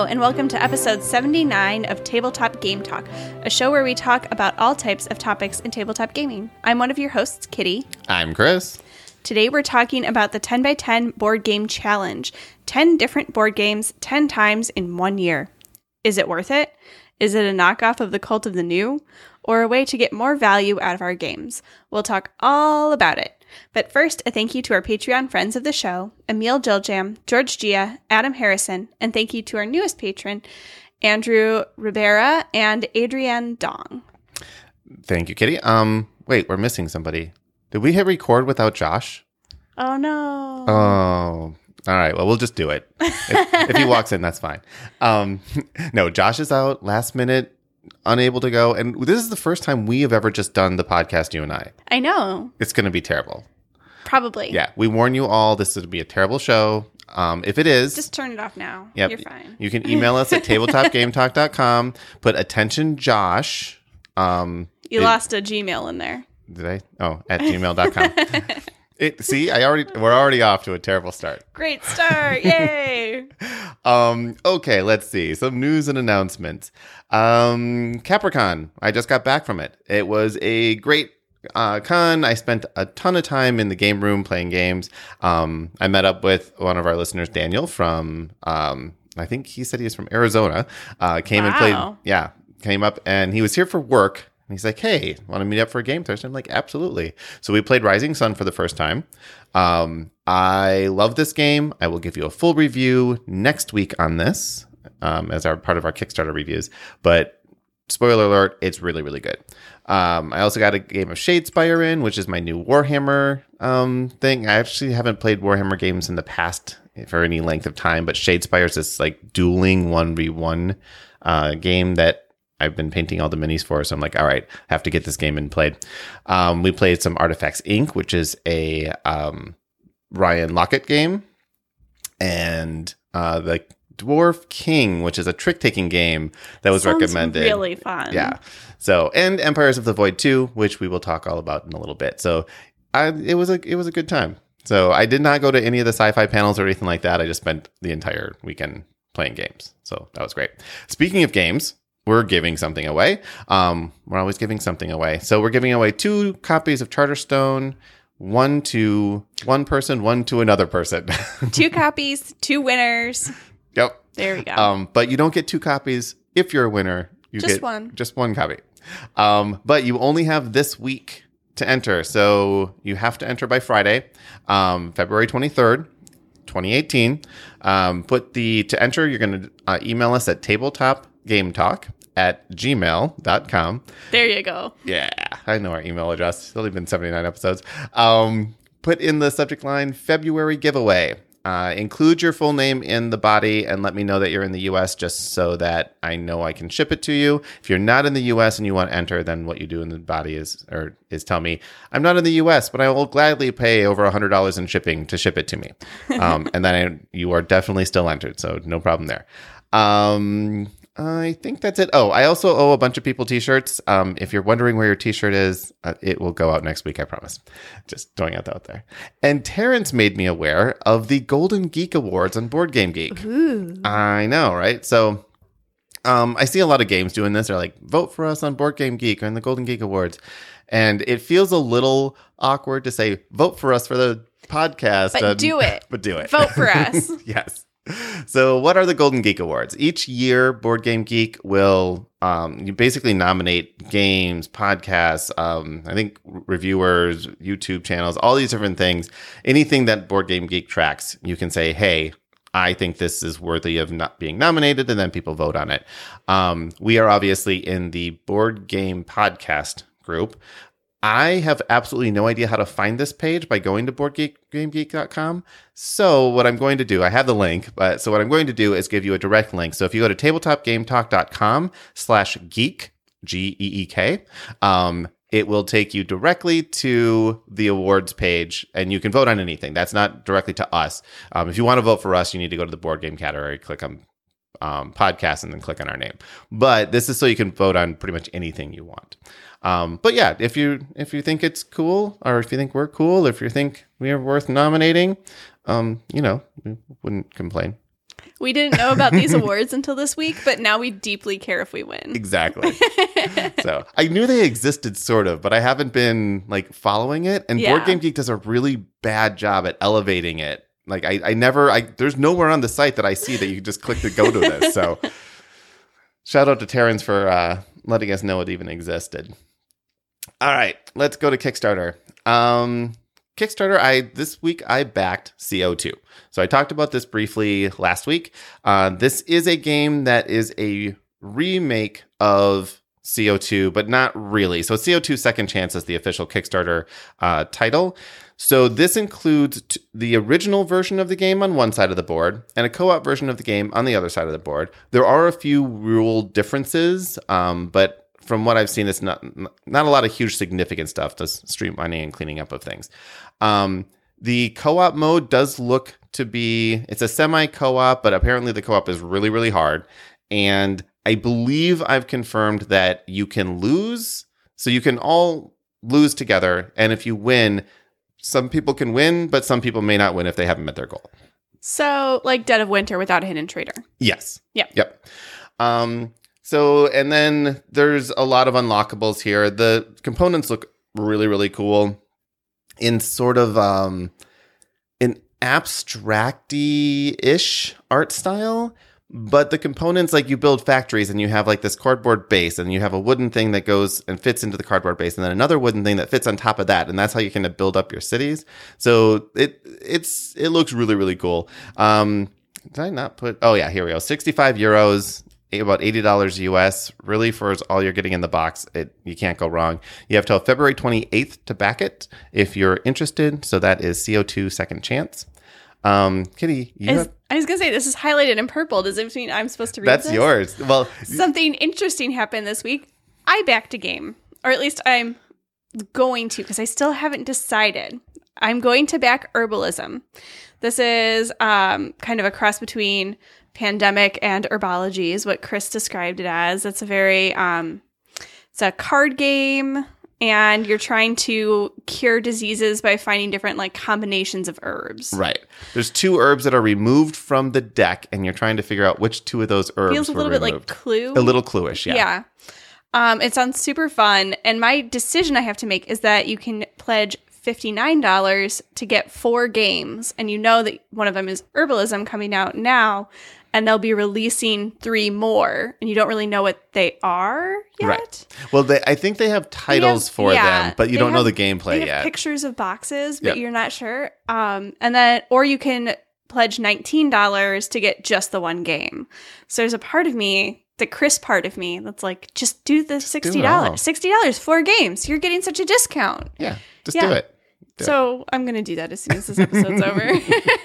and welcome to episode 79 of Tabletop Game Talk, a show where we talk about all types of topics in tabletop gaming. I'm one of your hosts, Kitty. I'm Chris. Today we're talking about the 10x10 board game challenge. 10 different board games, 10 times in 1 year. Is it worth it? Is it a knockoff of the Cult of the New? Or a way to get more value out of our games? We'll talk all about it. But first, a thank you to our Patreon friends of the show, Emil Jiljam, George Gia, Adam Harrison, and thank you to our newest patron, Andrew Rivera and Adrienne Dong. Thank you, Kitty. Wait, we're missing somebody. Did we hit record without Josh? Oh, no. Oh, all right. Well, we'll just do it. If he walks in, that's fine. No, Josh is out last minute, unable to go. And this is the first time we have ever just done the podcast, you and I. I know. It's going to be terrible. Probably. Yeah, we warn you all. This is going to be a terrible show. If it is, just turn it off now. Yep, You're fine. You can email us at tabletopgametalk.com. Put attention, Josh. You lost a Gmail in there. Did I? Oh, at gmail.com. We're already off to a terrible start. Great start. Yay. Okay, let's see. Some news and announcements. Capricorn, I just got back from it. It was a great con. I spent a ton of time in the game room playing games. I met up with one of our listeners, Daniel, from, I think he said he was from Arizona. Came and played. Came up and he was here for work. And he's like, hey, want to meet up for a game Thursday? I'm like, absolutely. So we played Rising Sun for the first time. I love this game. I will give you a full review next week on this as part of our Kickstarter reviews. But spoiler alert, it's really, really good. I also got a game of Shadespire in, which is my new Warhammer thing. I actually haven't played Warhammer games in the past for any length of time, but Shadespire is this like dueling 1v1 game that I've been painting all the minis for, so I'm like, all right, I have to get this game in played. We played some Artifacts Inc., which is a Ryan Lockett game, and the Dwarf King, which is a trick-taking game that was recommended. Really fun. Yeah. So, and Empires of the Void 2, which we will talk all about in a little bit. So, it was a good time. So, I did not go to any of the sci-fi panels or anything like that. I just spent the entire weekend playing games. So, that was great. Speaking of games, we're giving something away. We're always giving something away. So we're giving away 2 copies of Charterstone, one to one person, one to another person. 2 copies, 2 winners. Yep. There we go. But you don't get 2 copies if you're a winner. You get one. Just one copy. But you only have this week to enter. So you have to enter by Friday, February 23rd. 2018. To enter, you're going to email us at tabletopgametalk@gmail.com. There you go. Yeah, I know our email address. It's only been 79 episodes. Put in the subject line, February giveaway. Include your full name in the body and let me know that you're in the U.S. just so that I know I can ship it to you. If you're not in the U.S. and you want to enter, then what you do in the body is tell me, I'm not in the U.S., but I will gladly pay over $100 in shipping to ship it to me. And then you are definitely still entered, so no problem there. I think that's it. Oh, I also owe a bunch of people t-shirts. If you're wondering where your t-shirt is, it will go out next week, I promise. Just throwing it out there. And Terrence made me aware of the Golden Geek Awards on Board Game Geek. Ooh. I know, right? So I see a lot of games doing this. They're like, vote for us on Board Game Geek or in the Golden Geek Awards. And it feels a little awkward to say, vote for us for the podcast. But do it. But do it. Vote for us. Yes. So what are the Golden Geek Awards? Each year, Board Game Geek will you basically nominate games, podcasts, I think reviewers, YouTube channels, all these different things. Anything that Board Game Geek tracks, you can say, hey, I think this is worthy of not being nominated, and then people vote on it. We are obviously in the Board Game Podcast group. I have absolutely no idea how to find this page by going to boardgamegeek.com. So what I'm going to do, I have the link, so what I'm going to do is give you a direct link. So if you go to tabletopgametalk.com/geek, Geek, it will take you directly to the awards page, and you can vote on anything. That's not directly to us. If you want to vote for us, you need to go to the board game category, click on podcast, and then click on our name. But this is so you can vote on pretty much anything you want. But yeah, if you think it's cool, or if you think we're cool, if you think we are worth nominating, we wouldn't complain. We didn't know about these awards until this week, but now we deeply care if we win. Exactly. So I knew they existed sort of, but I haven't been like following it. And Yeah. Board Game Geek does a really bad job at elevating it. Like there's nowhere on the site that I see that you can just click to go to this. So shout out to Terrence for letting us know it even existed. All right, let's go to Kickstarter. Kickstarter, this week I backed CO2. So I talked about this briefly last week. This is a game that is a remake of CO2, but not really. So CO2 Second Chance is the official Kickstarter title. So this includes the original version of the game on one side of the board and a co-op version of the game on the other side of the board. There are a few rule differences, but from what I've seen, it's not a lot of huge significant stuff, just streamlining and cleaning up of things. The co-op mode does look to be, it's a semi-co-op, but apparently the co-op is really, really hard. And I believe I've confirmed that you can lose. So you can all lose together. And if you win, some people can win, but some people may not win if they haven't met their goal. So, like Dead of Winter without a hidden traitor. Yes. Yep. So, and then there's a lot of unlockables here. The components look really, really cool in sort of an abstracty-ish art style. But the components, like you build factories and you have like this cardboard base and you have a wooden thing that goes and fits into the cardboard base and then another wooden thing that fits on top of that. And that's how you kind of build up your cities. So it looks really, really cool. Did I not put, oh yeah, here we go. 65 euros, about $80 US. Really, for all you're getting in the box, you can't go wrong. You have till February 28th to back it if you're interested. So that is CO2 Second Chance. Kitty, I was going to say, this is highlighted in purple. Does it mean I'm supposed to read That's this? yours. Well, something interesting happened this week. I backed a game, or at least I'm going to, because I still haven't decided. I'm going to back Herbalism. This is kind of a cross between Pandemic and Herbology is what Chris described it as. It's a very, it's a card game, and you're trying to cure diseases by finding different like combinations of herbs. Right. There's 2 herbs that are removed from the deck, and you're trying to figure out which 2 of those herbs Feels a little bit like Clue. A little Clue-ish, yeah. Yeah. It sounds super fun. And my decision I have to make is that you can pledge $59 to get 4 games. And you know that one of them is Herbalism coming out now. And they'll be releasing 3 more. And you don't really know what they are yet. Right. Well, I think they have titles for them, but you don't know the gameplay they yet. Have pictures of boxes, but Yep. you're not sure. And then, or you can pledge $19 to get just the one game. So there's a part of me, the Chris part of me, that's like, just do the $60. $60, 4 games. You're getting such a discount. Yeah. Just do it. So I'm going to do that as soon as this episode's over.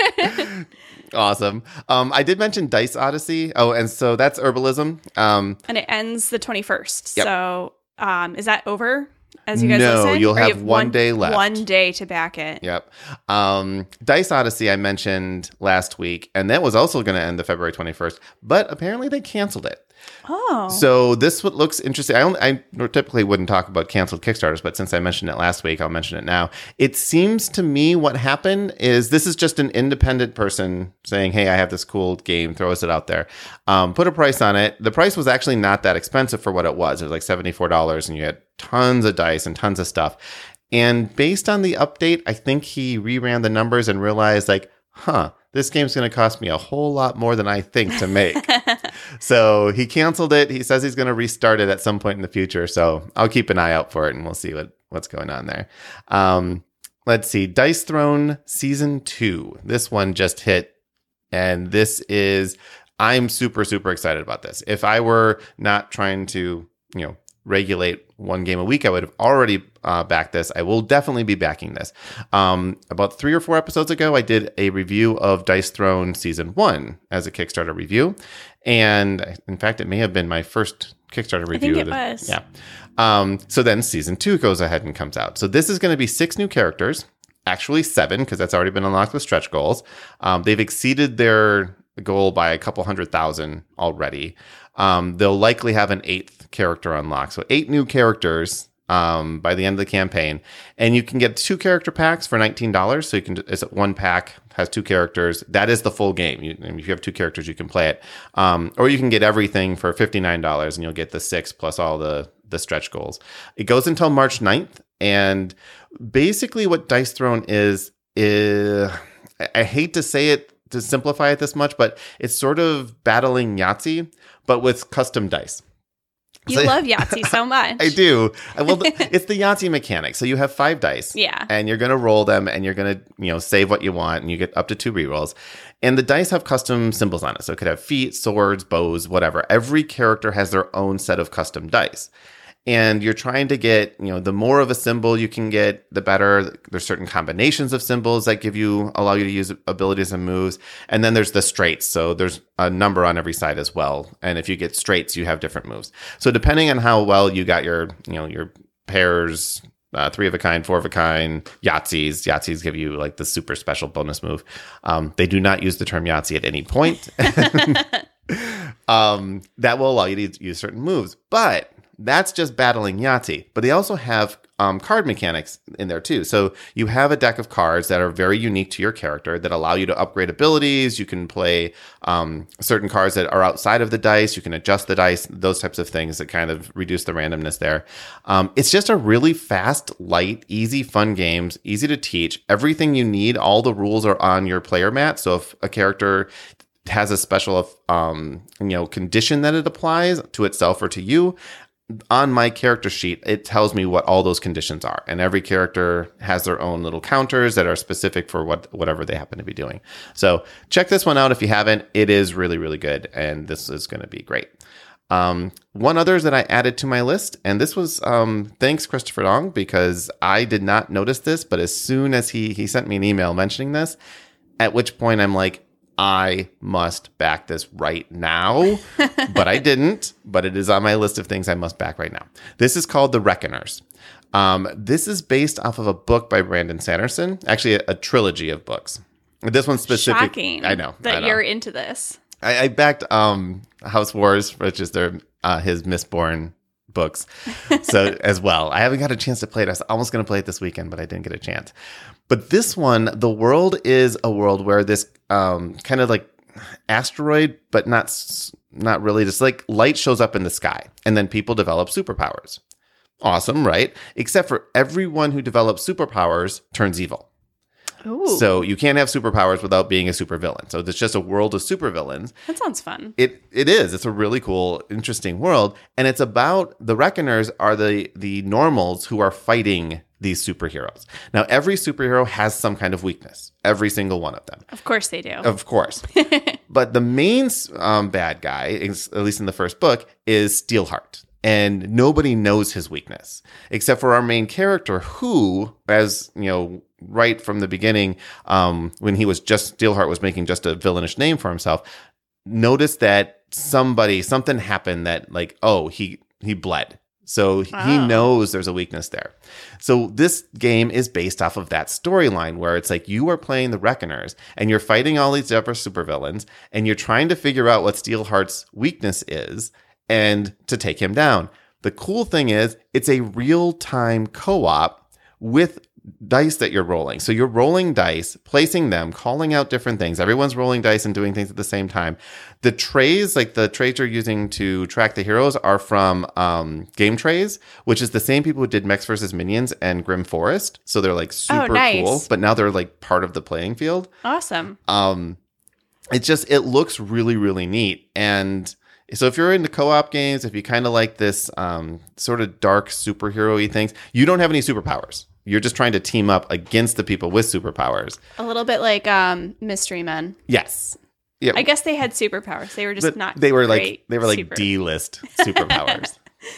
Awesome. I did mention Dice Odyssey. Oh, and so that's Herbalism. And it ends the 21st. Yep. So is that over as you guys No, listen? you'll Or you have one day left. 1 day to back it. Yep. Dice Odyssey I mentioned last week, and that was also going to end the February 21st, but apparently they canceled it. Oh. So this what looks interesting. I typically wouldn't talk about canceled Kickstarters, but since I mentioned it last week, I'll mention it now. It seems to me what happened is this is just an independent person saying, hey, I have this cool game, throws it out there. Put a price on it. The price was actually not that expensive for what it was. It was like $74, and you had tons of dice and tons of stuff. And based on the update, I think he reran the numbers and realized like, this game's going to cost me a whole lot more than I think to make. So he canceled it. He says he's going to restart it at some point in the future. So I'll keep an eye out for it, and we'll see what's going on there. Let's see. Dice Throne Season 2. This one just hit, and I'm super, super excited about this. If I were not trying to, regulate one game a week, I would have already backed this. I will definitely be backing this. About 3 or 4 episodes ago, I did a review of Dice Throne Season 1 as a Kickstarter review. And in fact, it may have been my first Kickstarter review. I think it was. Yeah. So then Season 2 goes ahead and comes out. So this is going to be 6 new characters. Actually 7, because that's already been unlocked with stretch goals. They've exceeded their goal by a couple 100,000 already. They'll likely have an 8th character unlocked. So 8 new characters by the end of the campaign. And you can get 2 character packs for $19. So it's 1 pack has 2 characters. That is the full game. If you have 2 characters, you can play it. Or you can get everything for $59 and you'll get the 6 plus all the stretch goals. It goes until March 9th. And basically what Dice Throne is I hate to say it, to simplify it this much, but it's sort of battling Yahtzee, but with custom dice. You love Yahtzee so much. I do. Well, it's the Yahtzee mechanic. So you have 5 dice. Yeah. And you're going to roll them and you're going to, save what you want and you get up to 2 rerolls. And the dice have custom symbols on it. So it could have feet, swords, bows, whatever. Every character has their own set of custom dice. And you're trying to get, the more of a symbol you can get, the better. There's certain combinations of symbols that allow you to use abilities and moves. And then there's the straights. So there's a number on every side as well. And if you get straights, you have different moves. So depending on how well you got your pairs, 3 of a kind, 4 of a kind, Yahtzees give you like the super special bonus move. They do not use the term Yahtzee at any point. That will allow you to use certain moves. But that's just battling Yahtzee. But they also have card mechanics in there too. So you have a deck of cards that are very unique to your character that allow you to upgrade abilities. You can play certain cards that are outside of the dice. You can adjust the dice, those types of things that kind of reduce the randomness there. It's just a really fast, light, easy, fun game, easy to teach. Everything you need, all the rules are on your player mat. So if a character has a special condition that it applies to itself or to you, on my character sheet, it tells me what all those conditions are. And every character has their own little counters that are specific for whatever they happen to be doing. So check this one out if you haven't. It is really, really good. And this is going to be great. One others that I added to my list, and this was thanks Christopher Dong, because I did not notice this, but as soon as he sent me an email mentioning this, at which point I'm like, I must back this right now, but I didn't, but it is on my list of things I must back right now. This is called The Reckoners. This is based off of a book by Brandon Sanderson, actually a trilogy of books. This one's specific. Shocking. I know. You're into this. I backed House Wars, which is his Mistborn books. So as well, I haven't got a chance to play it. I was almost going to play it this weekend, but I didn't get a chance. But this one, the world is a world where this kind of like asteroid, but not really, just like light shows up in the sky, and then people develop superpowers. Awesome, right? Except for everyone who develops superpowers turns evil. Ooh. So you can't have superpowers without being a supervillain. So it's just a world of supervillains. That sounds fun. It is. It's a really cool, interesting world. And it's about the Reckoners are the normals who are fighting these superheroes. Now, every superhero has some kind of weakness. Every single one of them. Of course they do. Of course. But the main bad guy, at least in the first book, is Steelheart. And nobody knows his weakness, except for our main character, who, as right from the beginning, when he was Steelheart was making just a villainish name for himself, noticed that something happened that he bled. So he knows there's a weakness there. So this game is based off of that storyline where it's like you are playing the Reckoners and you're fighting all these other supervillains and you're trying to figure out what Steelheart's weakness is and to take him down. The cool thing is it's a real-time co-op with dice that you're rolling. So you're rolling dice, placing them, calling out different things. Everyone's rolling dice and doing things at the same time. The trays, like the trays you're using to track the heroes, are from Game Trays, which is the same people who did Mechs vs. Minions and Grim Forest. So they're like super cool, but now they're like part of the playing field. Awesome. It looks really, really neat. And so if you're into co-op games, if you kind of like this sort of dark superhero-y things, you don't have any superpowers. You're just trying to team up against the people with superpowers. A little bit like Mystery Men. Yes. Yeah. I guess they had superpowers. They were just not. They were like D-list superpowers.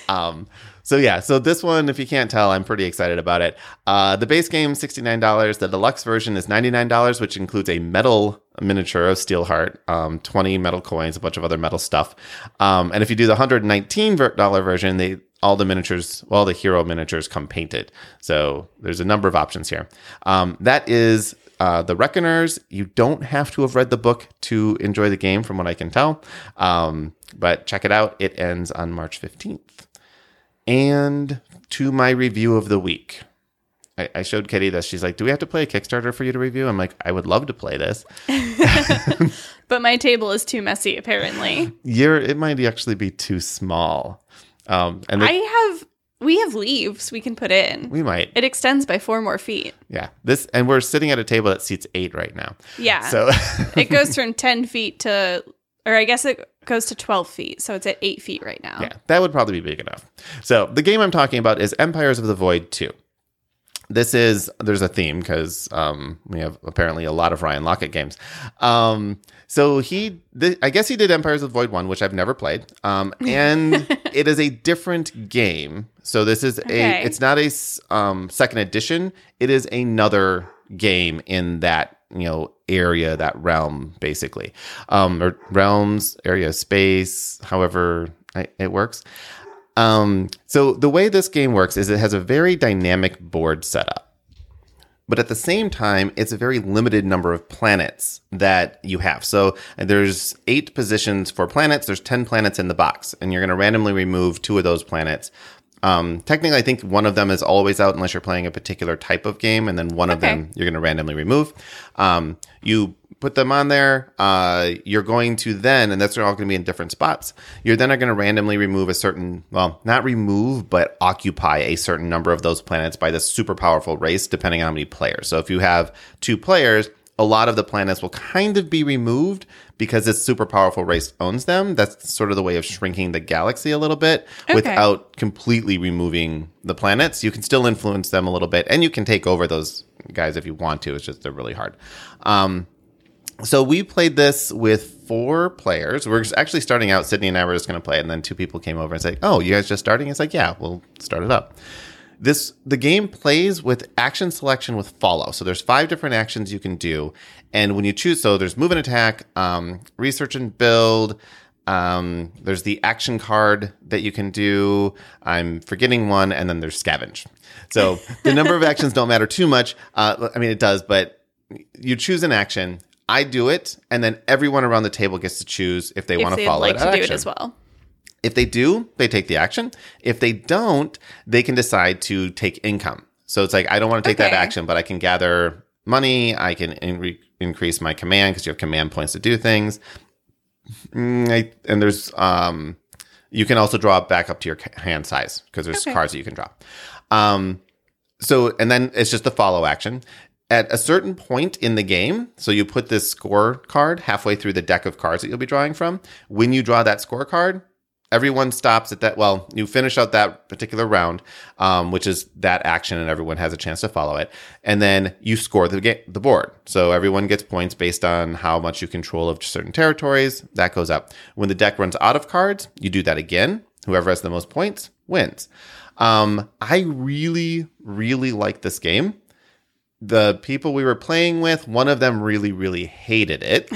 So this one, if you can't tell, I'm pretty excited about it. The base game $69. The deluxe version is $99, which includes a metal miniature of Steelheart, 20 metal coins, a bunch of other metal stuff. And if you do the $119 version, all the hero miniatures come painted. So there's a number of options here. That is The Reckoners. You don't have to have read the book to enjoy the game, from what I can tell. But check it out. It ends on March 15th. And to my review of the week. I showed Kitty this. She's like, do we have to play a Kickstarter for you to review? I'm like, I would love to play this. But my table is too messy, apparently. It might actually be too small. We have leaves we can put in. We might. It extends by 4 more feet. Yeah. And we're sitting at a table that seats 8 right now. Yeah. So it goes from 10 feet to, or I guess it goes to 12 feet. So it's at 8 feet right now. Yeah, that would probably be big enough. So the game I'm talking about is Empires of the Void 2. There's a theme because we have apparently a lot of Ryan Lockett games. So I guess he did Empires of the Void 1, which I've never played. And it is a different game. So this is it's not a second edition. It is another game in that, area, that realm, basically. Or realms, area, space, however it works. So the way this game works is it has a very dynamic board setup, but at the same time, it's a very limited number of planets that you have. So there's 8 positions for planets. There's 10 planets in the box, and you're going to randomly remove 2 of those planets. Technically, I think one of them is always out unless you're playing a particular type of game, and then one of them you're going to randomly remove. You put them on there. You're going to then, and that's all going to be in different spots. You're then going to randomly remove a certain, well, not remove, but occupy a certain number of those planets by this super powerful race, depending on how many players. So if you have 2 players, a lot of the planets will kind of be removed because this super powerful race owns them. That's sort of the way of shrinking the galaxy a little bit without completely removing the planets. You can still influence them a little bit, and you can take over those guys if you want to. It's just they're really hard. So we played this with 4 players. We're actually starting out. Sydney and I were just going to play it, and then 2 people came over and said, "Oh, you guys just starting?" It's like, "Yeah, we'll start it up." The game plays with action selection with follow. So there's 5 different actions you can do. And when you choose, so there's move and attack, research and build. There's the action card that you can do. I'm forgetting one. And then there's scavenge. So the number of actions don't matter too much. It does, but you choose an action. I do it. And then everyone around the table gets to choose if they want to follow it. If they'd like to do it as well. If they do, they take the action. If they don't, they can decide to take income. So it's like, I don't want to take that action, but I can gather money. I can increase my command because you have command points to do things. And there's, you can also draw back up to your hand size because there's cards that you can draw. And then it's just the follow action. At a certain point in the game, so you put this score card halfway through the deck of cards that you'll be drawing from. When you draw that score card, everyone stops at that. Well, you finish out that particular round, which is that action, and everyone has a chance to follow it. And then you score the board. So everyone gets points based on how much you control of certain territories. That goes up. When the deck runs out of cards, you do that again. Whoever has the most points wins. I really, really like this game. The people we were playing with, one of them really, really hated it.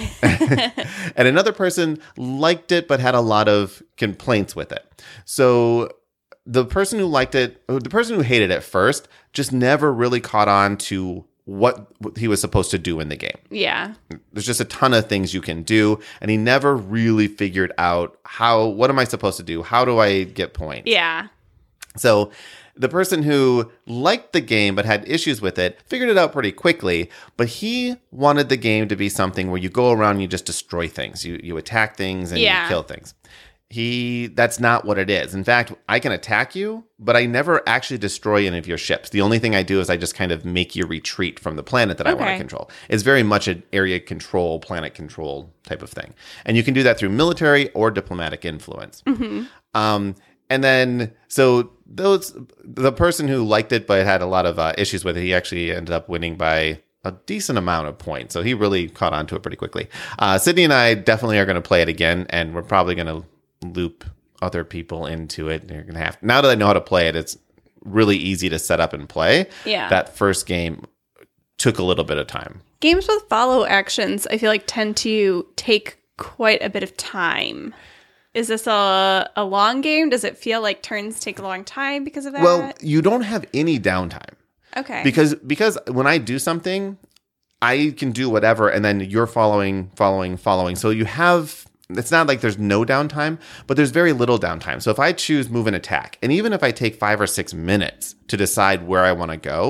And another person liked it, but had a lot of complaints with it. So the person who hated it first, just never really caught on to what he was supposed to do in the game. Yeah. There's just a ton of things you can do. And he never really figured out what am I supposed to do? How do I get points? Yeah. So the person who liked the game but had issues with it figured it out pretty quickly, but he wanted the game to be something where you go around and you just destroy things. You attack things and you kill things. That's not what it is. In fact, I can attack you, but I never actually destroy any of your ships. The only thing I do is I just kind of make you retreat from the planet that I want to control. It's very much an area control, planet control type of thing. And you can do that through military or diplomatic influence. Mm-hmm. And then, so the person who liked it but had a lot of issues with it, he actually ended up winning by a decent amount of points. So he really caught on to it pretty quickly. Sydney and I definitely are going to play it again, and we're probably going to loop other people into it. You're going to have, now that I know how to play it, it's really easy to set up and play. Yeah. That first game took a little bit of time. Games with follow actions, I feel like, tend to take quite a bit of time. Is this a long game? Does it feel like turns take a long time because of that? Well, you don't have any downtime. Okay. Because when I do something, I can do whatever, and then you're following. So you have, it's not like there's no downtime, but there's very little downtime. So if I choose move and attack, and even if I take 5 or 6 minutes to decide where I want to go,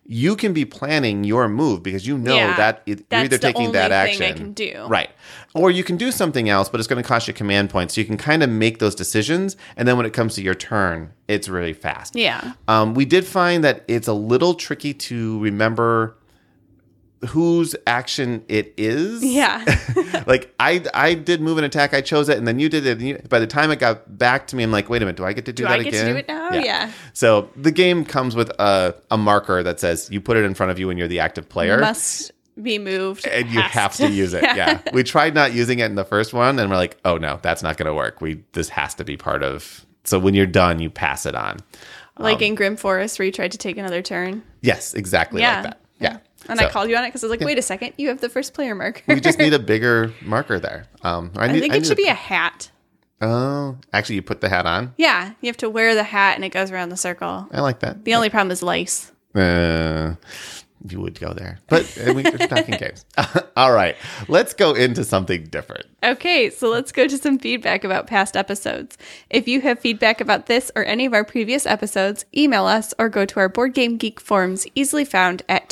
you can be planning your move because you know that you're either taking that action. That's the only thing I can do. Right. Or you can do something else, but it's going to cost you command points. So you can kind of make those decisions. And then when it comes to your turn, it's really fast. Yeah. We did find that it's a little tricky to remember whose action it is. Yeah. Like I did move an attack, I chose it, and then you did it. And by the time it got back to me, I'm like, wait a minute, do I get to do that again? Do I get to do it now? Yeah. So the game comes with a marker that says you put it in front of you when you're the active player. Must be moved. And you have to use it. Yeah. We tried not using it in the first one, and we're like, oh no, that's not going to work. This has to be part of. So when you're done, you pass it on. Like in Grim Forest, where you tried to take another turn. Yes, exactly like that. Yeah. And I called you on it because I was like, wait a second, you have the first player marker. We just need a bigger marker there. I think it should be a hat. Oh, actually, you put the hat on? Yeah, you have to wear the hat and it goes around the circle. I like that. The only problem is lice. You would go there. But we're talking games. All right, let's go into something different. Okay, so let's go to some feedback about past episodes. If you have feedback about this or any of our previous episodes, email us or go to our Board Game Geek forums, easily found at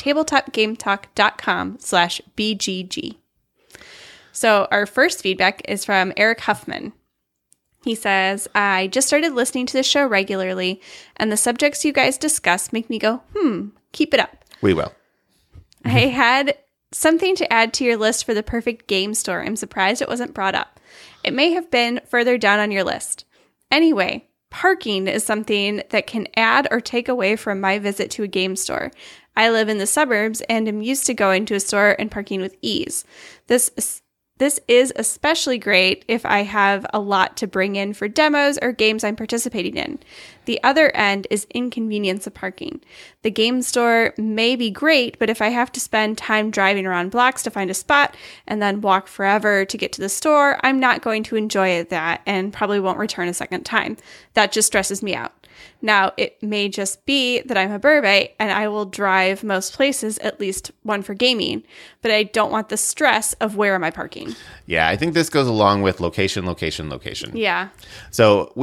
tabletopgametalk.com/BGG. So our first feedback is from Eric Huffman. He says, I just started listening to the show regularly, and the subjects you guys discuss make me go, keep it up. We will. I had something to add to your list for the perfect game store. I'm surprised it wasn't brought up. It may have been further down on your list. Anyway, parking is something that can add or take away from my visit to a game store. I live in the suburbs and am used to going to a store and parking with ease. This is especially great if I have a lot to bring in for demos or games I'm participating in. The other end is inconvenience of parking. The game store may be great, but if I have to spend time driving around blocks to find a spot and then walk forever to get to the store, I'm not going to enjoy that and probably won't return a second time. That just stresses me out. Now, it may just be that I'm a burbite and I will drive most places, at least one for gaming, but I don't want the stress of where am I parking. Yeah, I think this goes along with location. Yeah. So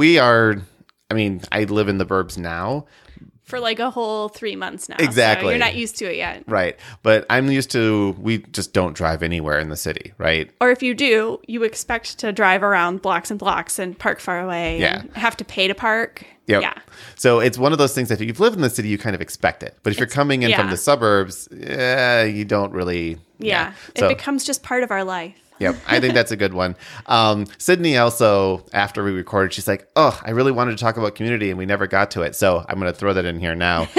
I live in the burbs now. For like a whole 3 months now. Exactly. So you're not used to it yet. Right. But I'm used to, we just don't drive anywhere in the city, right? Or if you do, you expect to drive around blocks and blocks and park far away. Yeah. And have to pay to park. Yep. Yeah. So it's one of those things that if you've lived in the city, you kind of expect it. But if you're coming in from the suburbs, you don't really. Yeah. It becomes just part of our life. Yep, I think that's a good one. Sydney also, after we recorded, she's like, oh, I really wanted to talk about community and we never got to it. So I'm going to throw that in here now.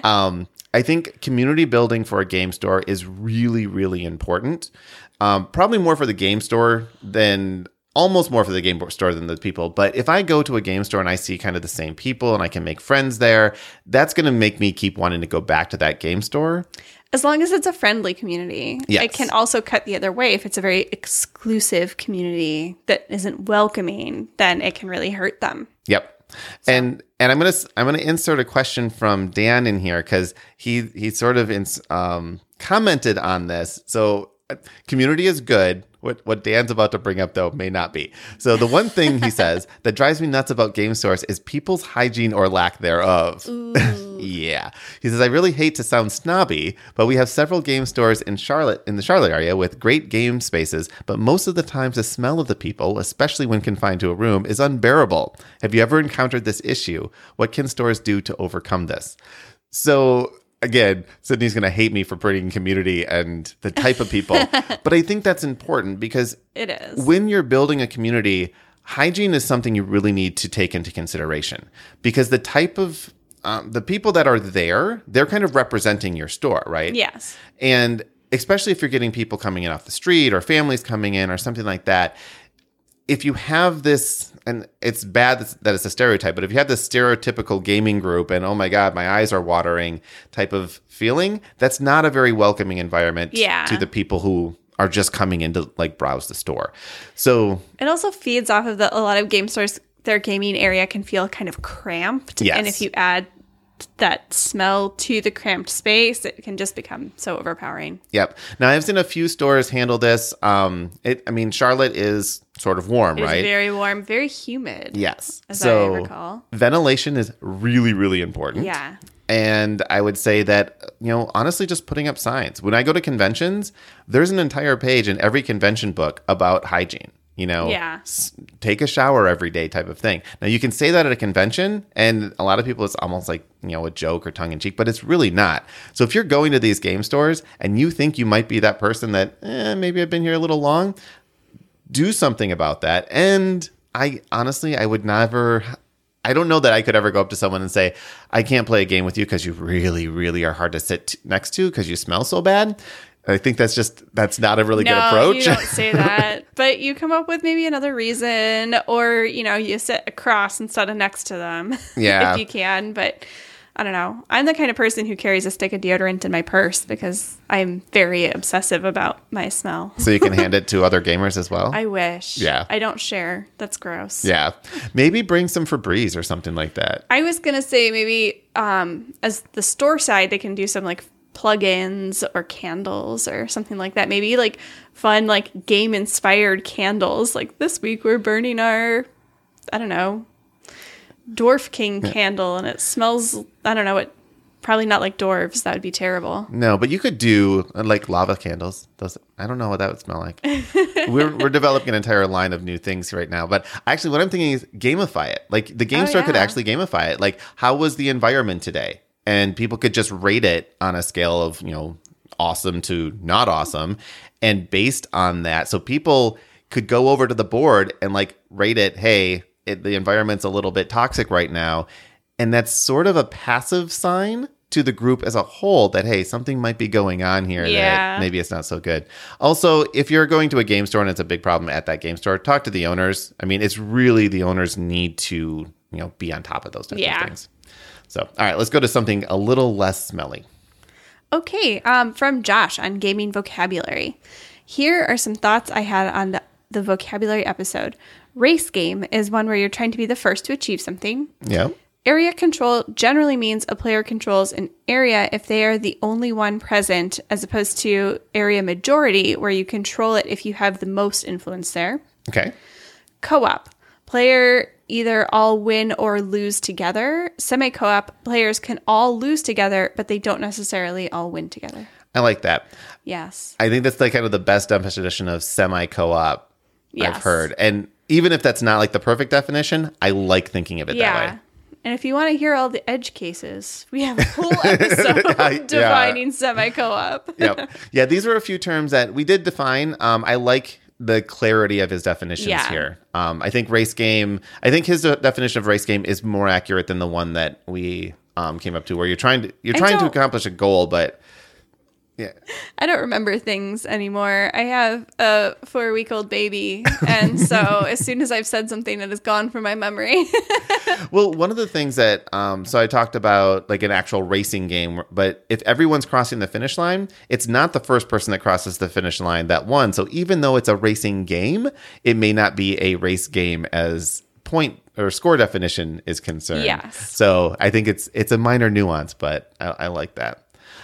I think community building for a game store is really, really important. Probably more for the game store than almost more for the game store than the people. But if I go to a game store and I see kind of the same people and I can make friends there, that's going to make me keep wanting to go back to that game store. As long as it's a friendly community. Yes. It can also cut the other way. If it's a very exclusive community that isn't welcoming, then it can really hurt them. Yep. So. And I'm gonna insert a question from Dan in here because he sort of commented on this. So community is good. What Dan's about to bring up, though, may not be. So the one thing he says that drives me nuts about game stores is people's hygiene or lack thereof. Yeah. He says, I really hate to sound snobby, but we have several game stores in the Charlotte area with great game spaces, but most of the times the smell of the people, especially when confined to a room, is unbearable. Have you ever encountered this issue? What can stores do to overcome this? So again, Sydney's going to hate me for bringing community and the type of people, but I think that's important because it is. When you're building a community, hygiene is something you really need to take into consideration because the type of the people that are there, they're kind of representing your store, right? Yes. And especially if you're getting people coming in off the street or families coming in or something like that, if you have this, and it's bad that it's a stereotype, but if you have this stereotypical gaming group and, oh my God, my eyes are watering type of feeling, that's not a very welcoming environment to the people who are just coming in to like browse the store. So it also feeds off of a lot of game stores, their gaming area can feel kind of cramped. Yes. And if you add that smell to the cramped space, it can just become so overpowering. Yep. Now, I've seen a few stores handle this. Charlotte is sort of warm, right? It's very warm, very humid. Yes. As I recall. Ventilation is really, really important. Yeah. And I would say that, honestly, just putting up signs. When I go to conventions, there's an entire page in every convention book about hygiene. Yeah. Take a shower every day type of thing. Now, you can say that at a convention, and a lot of people, it's almost like, a joke or tongue in cheek, but it's really not. So if you're going to these game stores and you think you might be that person that, maybe I've been here a little long, do something about that. And I would never... I don't know that I could ever go up to someone and say, I can't play a game with you because you really, really are hard to sit next to because you smell so bad. I think that's not a really good approach. You don't say that, but you come up with maybe another reason, or, you sit across instead of next to them. Yeah. If you can, but I don't know. I'm the kind of person who carries a stick of deodorant in my purse because I'm very obsessive about my smell. So you can hand it to other gamers as well? I wish. Yeah. I don't share. That's gross. Yeah. Maybe bring some Febreze or something like that. I was going to say maybe as the store side, they can do some like plugins or candles or something like that. Maybe like fun, like game inspired candles. Like this week we're burning our, I don't know, Dwarf King candle, and it smells, I don't know, probably not like dwarves. That would be terrible. No, but you could do like lava candles. I don't know what that would smell like. We're developing an entire line of new things right now. But actually, what I'm thinking is gamify it. Like the game store could actually gamify it. Like, how was the environment today? And people could just rate it on a scale of, awesome to not awesome. And based on that, so people could go over to the board and like rate it, hey, the environment's a little bit toxic right now. And that's sort of a passive sign to the group as a whole that, hey, something might be going on here that maybe it's not so good. Also, if you're going to a game store and it's a big problem at that game store, talk to the owners. I mean, it's really the owners need to, be on top of those types of things. So, all right, let's go to something a little less smelly. Okay, from Josh on gaming vocabulary. Here are some thoughts I had on the vocabulary episode. Race game is one where you're trying to be the first to achieve something. Yeah. Area control generally means a player controls an area if they are the only one present, as opposed to area majority, where you control it if you have the most influence there. Okay. Co-op. Player either all win or lose together. Semi-co-op, players can all lose together, but they don't necessarily all win together. I like that. Yes. I think that's like kind of the best definition of semi-co-op I've heard. And even if that's not like the perfect definition, I like thinking of it that way. And if you want to hear all the edge cases, we have a whole episode defining semi-co-op. Yep. Yeah, these were a few terms that we did define. I like the clarity of his definitions here. I think his definition of race game is more accurate than the one that we came up to, where you're trying to accomplish a goal, but I don't remember things anymore. I have a 4-week-old baby, and so as soon as I've said something, it is gone from my memory. Well, one of the things that so I talked about like an actual racing game, but if everyone's crossing the finish line, it's not the first person that crosses the finish line that won. So even though it's a racing game, it may not be a race game as point or score definition is concerned. Yes. So I think it's a minor nuance, but I like that.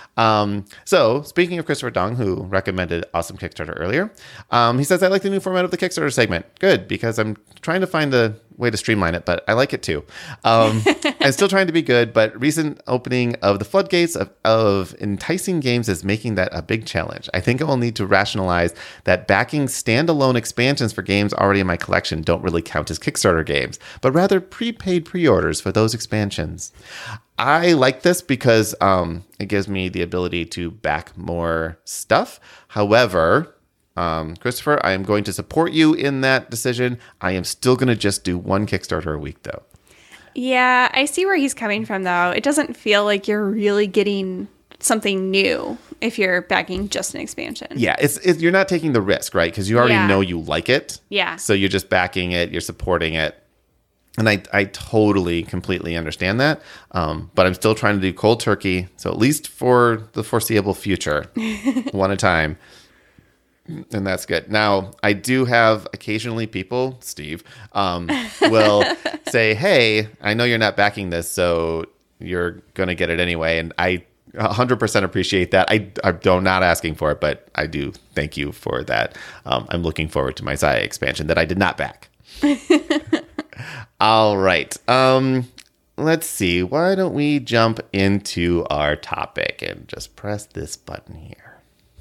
So speaking of Christopher Dong, who recommended Awesome Kickstarter earlier, he says, I like the new format of the Kickstarter segment. Good, because I'm trying to find the way to streamline it, but I like it too. I'm still trying to be good, but recent opening of the floodgates of enticing games is making that a big challenge. I think I will need to rationalize that backing standalone expansions for games already in my collection don't really count as Kickstarter games, but rather prepaid pre-orders for those expansions. I like this because it gives me the ability to back more stuff. However, Christopher, I am going to support you in that decision. I am still going to just do one Kickstarter a week, though. Yeah, I see where he's coming from, though. It doesn't feel like you're really getting something new if you're backing just an expansion. Yeah, you're not taking the risk, right? Because you already know you like it. Yeah. So you're just backing it. You're supporting it. And I totally, completely understand that. But I'm still trying to do cold turkey. So at least for the foreseeable future, one at a time. And that's good. Now, I do have occasionally people, Steve, will say, hey, I know you're not backing this, so you're going to get it anyway. And I 100% appreciate that. I'm not asking for it, but I do thank you for that. I'm looking forward to my Xayah expansion that I did not back. All right. let's see. Why don't we jump into our topic and just press this button here.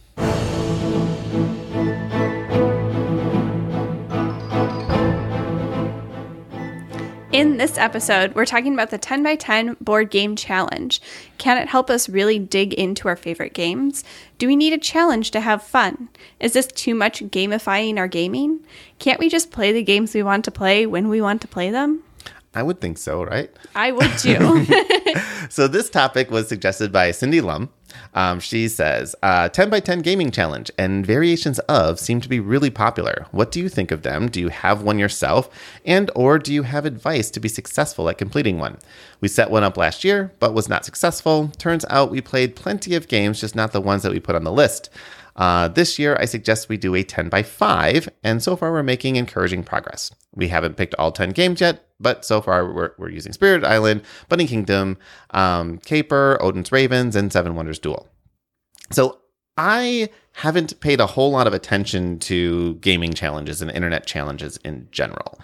In this episode, we're talking about the 10 by 10 board game challenge. Can it help us really dig into our favorite games? Do we need a challenge to have fun? Is this too much gamifying our gaming? Can't we just play the games we want to play when we want to play them? I would think so, right? I would too. So this topic was suggested by Cindy Lum. She says, 10 by 10 gaming challenge and variations of seem to be really popular. What do you think of them? Do you have one yourself? And or do you have advice to be successful at completing one? We set one up last year, but was not successful. Turns out we played plenty of games, just not the ones that we put on the list. This year, I suggest we do a 10 by 5, and so far we're making encouraging progress. We haven't picked all 10 games yet, but so far we're using Spirit Island, Bunny Kingdom, Caper, Odin's Ravens, and Seven Wonders Duel. So I haven't paid a whole lot of attention to gaming challenges and internet challenges in general.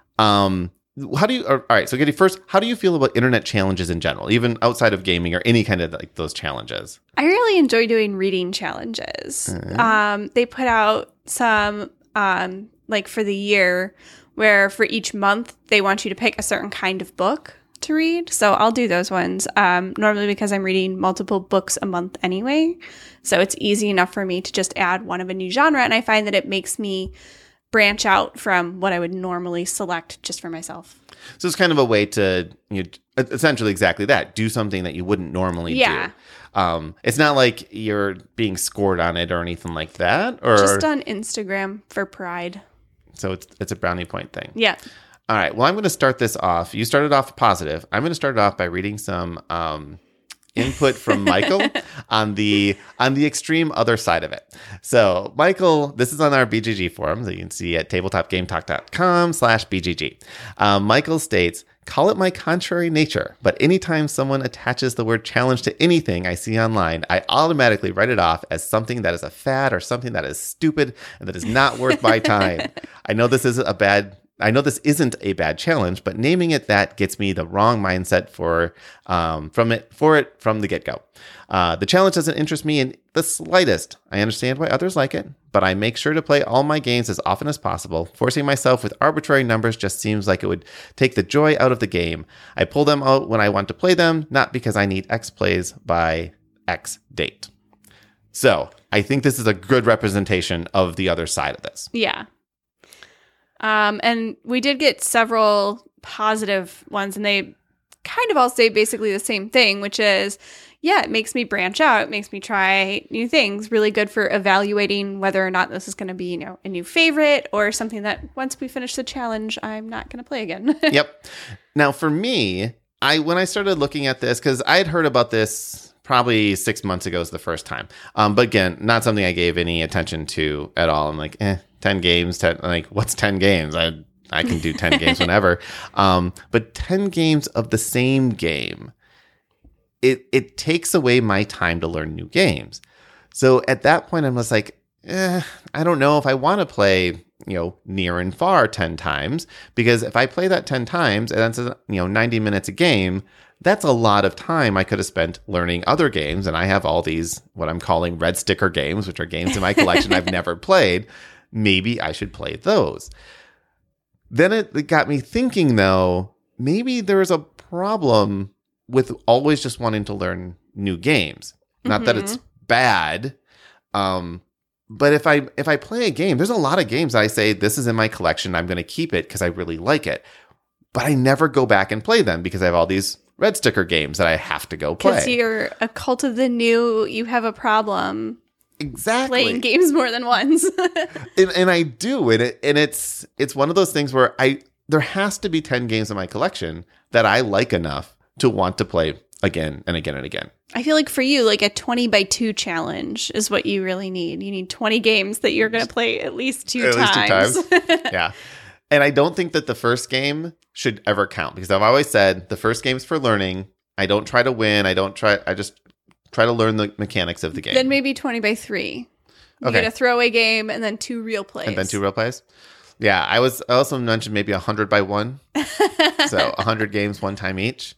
How do you, all right, so Giddy, first, how do you feel about internet challenges in general, even outside of gaming or any kind of like those challenges? I really enjoy doing reading challenges. They put out some, like for the year, where for each month, they want you to pick a certain kind of book to read. So I'll do those ones, normally because I'm reading multiple books a month anyway. So it's easy enough for me to just add one of a new genre, and I find that it makes me branch out from what I would normally select just for myself. So it's kind of a way to, essentially exactly that, do something that you wouldn't normally do. It's not like you're being scored on it or anything like that. Or just on Instagram for pride. So it's a brownie point thing. Yeah. All right. Well, I'm going to start this off. You started off positive. I'm going to start it off by reading some input from Michael on the extreme other side of it. So Michael, this is on our BGG forum that you can see at tabletopgametalk.com/BGG. Michael states, call it my contrary nature, but anytime someone attaches the word challenge to anything I see online, I automatically write it off as something that is a fad or something that is stupid and that is not worth my time. I know this isn't a bad challenge, but naming it that gets me the wrong mindset from the get-go. The challenge doesn't interest me in the slightest. I understand why others like it, but I make sure to play all my games as often as possible. Forcing myself with arbitrary numbers just seems like it would take the joy out of the game. I pull them out when I want to play them, not because I need X plays by X date. So I think this is a good representation of the other side of this. Yeah. And we did get several positive ones, and they kind of all say basically the same thing, which is, yeah, it makes me branch out. It makes me try new things. Really good for evaluating whether or not this is going to be, a new favorite or something that once we finish the challenge, I'm not going to play again. Yep. Now, for me, when I started looking at this, because I had heard about this probably 6 months ago is the first time. But again, not something I gave any attention to at all. I'm like, 10 games, what's 10 games? I can do 10 games whenever. But 10 games of the same game, it takes away my time to learn new games. So at that point, I'm just like, I don't know if I want to play, near and far 10 times, because if I play that 10 times and that's, 90 minutes a game, that's a lot of time I could have spent learning other games. And I have all these, what I'm calling red sticker games, which are games in my collection I've never played. Maybe I should play those. Then it got me thinking, though, maybe there's a problem with always just wanting to learn new games. Not that it's bad, but if I play a game, there's a lot of games that I say, this is in my collection, I'm going to keep it because I really like it. But I never go back and play them because I have all these red sticker games that I have to go play. Because you're a cult of the new, you have a problem. Exactly. Playing games more than once. and I do. And it's one of those things where there has to be 10 games in my collection that I like enough to want to play again and again and again. I feel like for you, like a 20 by 2 challenge is what you really need. You need 20 games that you're going to play at least two times. Yeah. And I don't think that the first game should ever count, because I've always said the first game's for learning. I don't try to win. I just try to learn the mechanics of the game. Then maybe 20 by 3. You get a throwaway game and then 2 real plays. And then 2 real plays? Yeah, I also mentioned maybe 100 by 1. So 100 games one time each.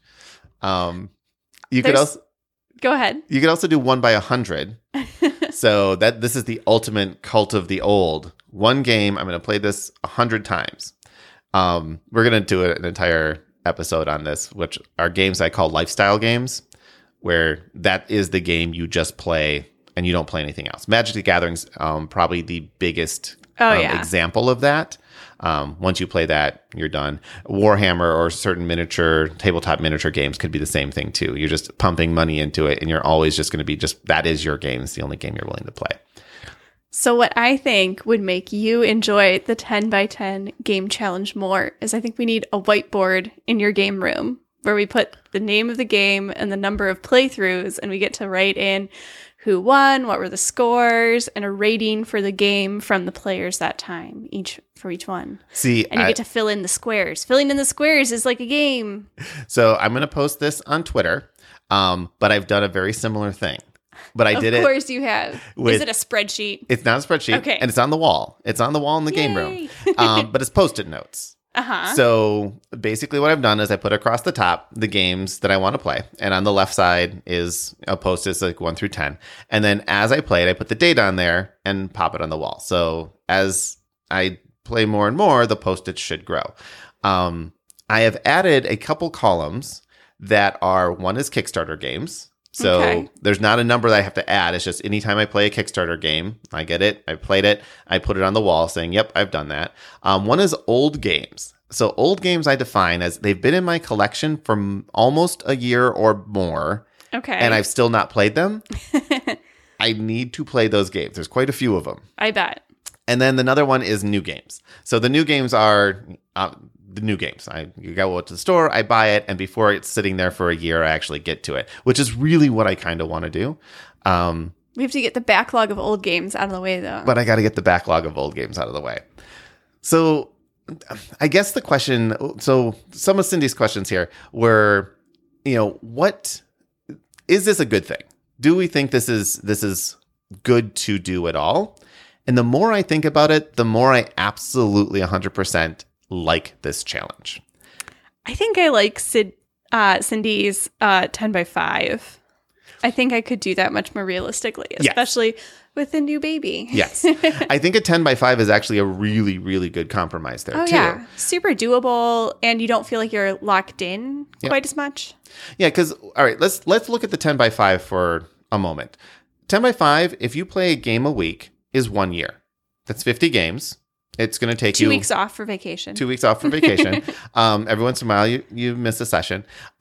You could also Go ahead. You could also do 1 by 100. So this is the ultimate cult of the old. One game, I'm going to play this 100 times. We're going to do an entire episode on this, which are games I call lifestyle games, where that is the game you just play and you don't play anything else. Magic the Gathering's probably the biggest example of that. Once you play that, you're done. Warhammer or certain tabletop miniature games could be the same thing too. You're just pumping money into it and you're always just going to be that is your game. It's the only game you're willing to play. So what I think would make you enjoy the 10 by 10 game challenge more is I think we need a whiteboard in your game room where we put the name of the game and the number of playthroughs, and we get to write in who won, what were the scores, and a rating for the game from the players that time, for each one. See, and you get to fill in the squares. Filling in the squares is like a game. So I'm going to post this on Twitter, but I've done a very similar thing. But I did it. Of course you have. Is it a spreadsheet? It's not a spreadsheet. Okay. And it's on the wall. It's on the wall in the game room. But it's Post-it notes. Uh-huh. So basically what I've done is I put across the top the games that I want to play. And on the left side is a Post-it, like 1 through 10. And then as I play it, I put the date on there and pop it on the wall. So as I play more and more, the Post-its should grow. I have added a couple columns that are, one is Kickstarter games. So there's not a number that I have to add. It's just anytime I play a Kickstarter game, I get it, I played it, I put it on the wall saying, yep, I've done that. One is old games. So old games I define as they've been in my collection for almost a year or more. Okay. And I've still not played them. I need to play those games. There's quite a few of them. I bet. And then another one is new games. So the new games are the new games. You go to the store, I buy it, and before it's sitting there for a year, I actually get to it, which is really what I kind of want to do. We have to get the backlog of old games out of the way, though. But I got to get the backlog of old games out of the way. So I guess the question, so some of Cindy's questions here were, what is this a good thing? Do we think this is good to do at all? And the more I think about it, the more I absolutely 100% like this challenge. I think I like Cindy's 10 by 5. I think I could do that much more realistically, especially with a new baby. Yes. I think a 10 by 5 is actually a really, really good compromise there, too. Yeah. Super doable, and you don't feel like you're locked in quite as much. Yeah, because, all right, let's look at the 10 by 5 for a moment. 10 by 5, if you play a game a week, is 1 year. That's 50 games. It's going to take 2 weeks off for vacation. 2 weeks off for vacation. Every once in a while, you miss a session.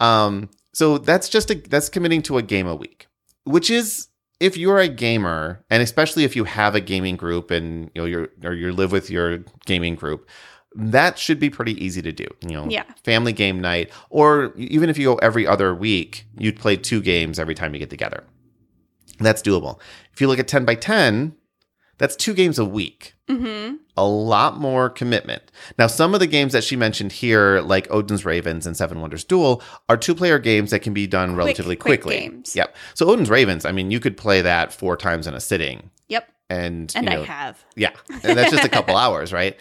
So that's that's committing to a game a week, which is, if you're a gamer, and especially if you have a gaming group and you live with your gaming group, that should be pretty easy to do. Family game night, or even if you go every other week, you'd play 2 games every time you get together. That's doable. If you look at 10 by 10, that's 2 games a week. Mm-hmm. A lot more commitment. Now, some of the games that she mentioned here, like Odin's Ravens and Seven Wonders Duel, are 2-player games that can be done relatively quickly. Games. Yep. So Odin's Ravens, you could play that 4 times in a sitting. Yep. And I have. Yeah. And that's just a couple hours, right?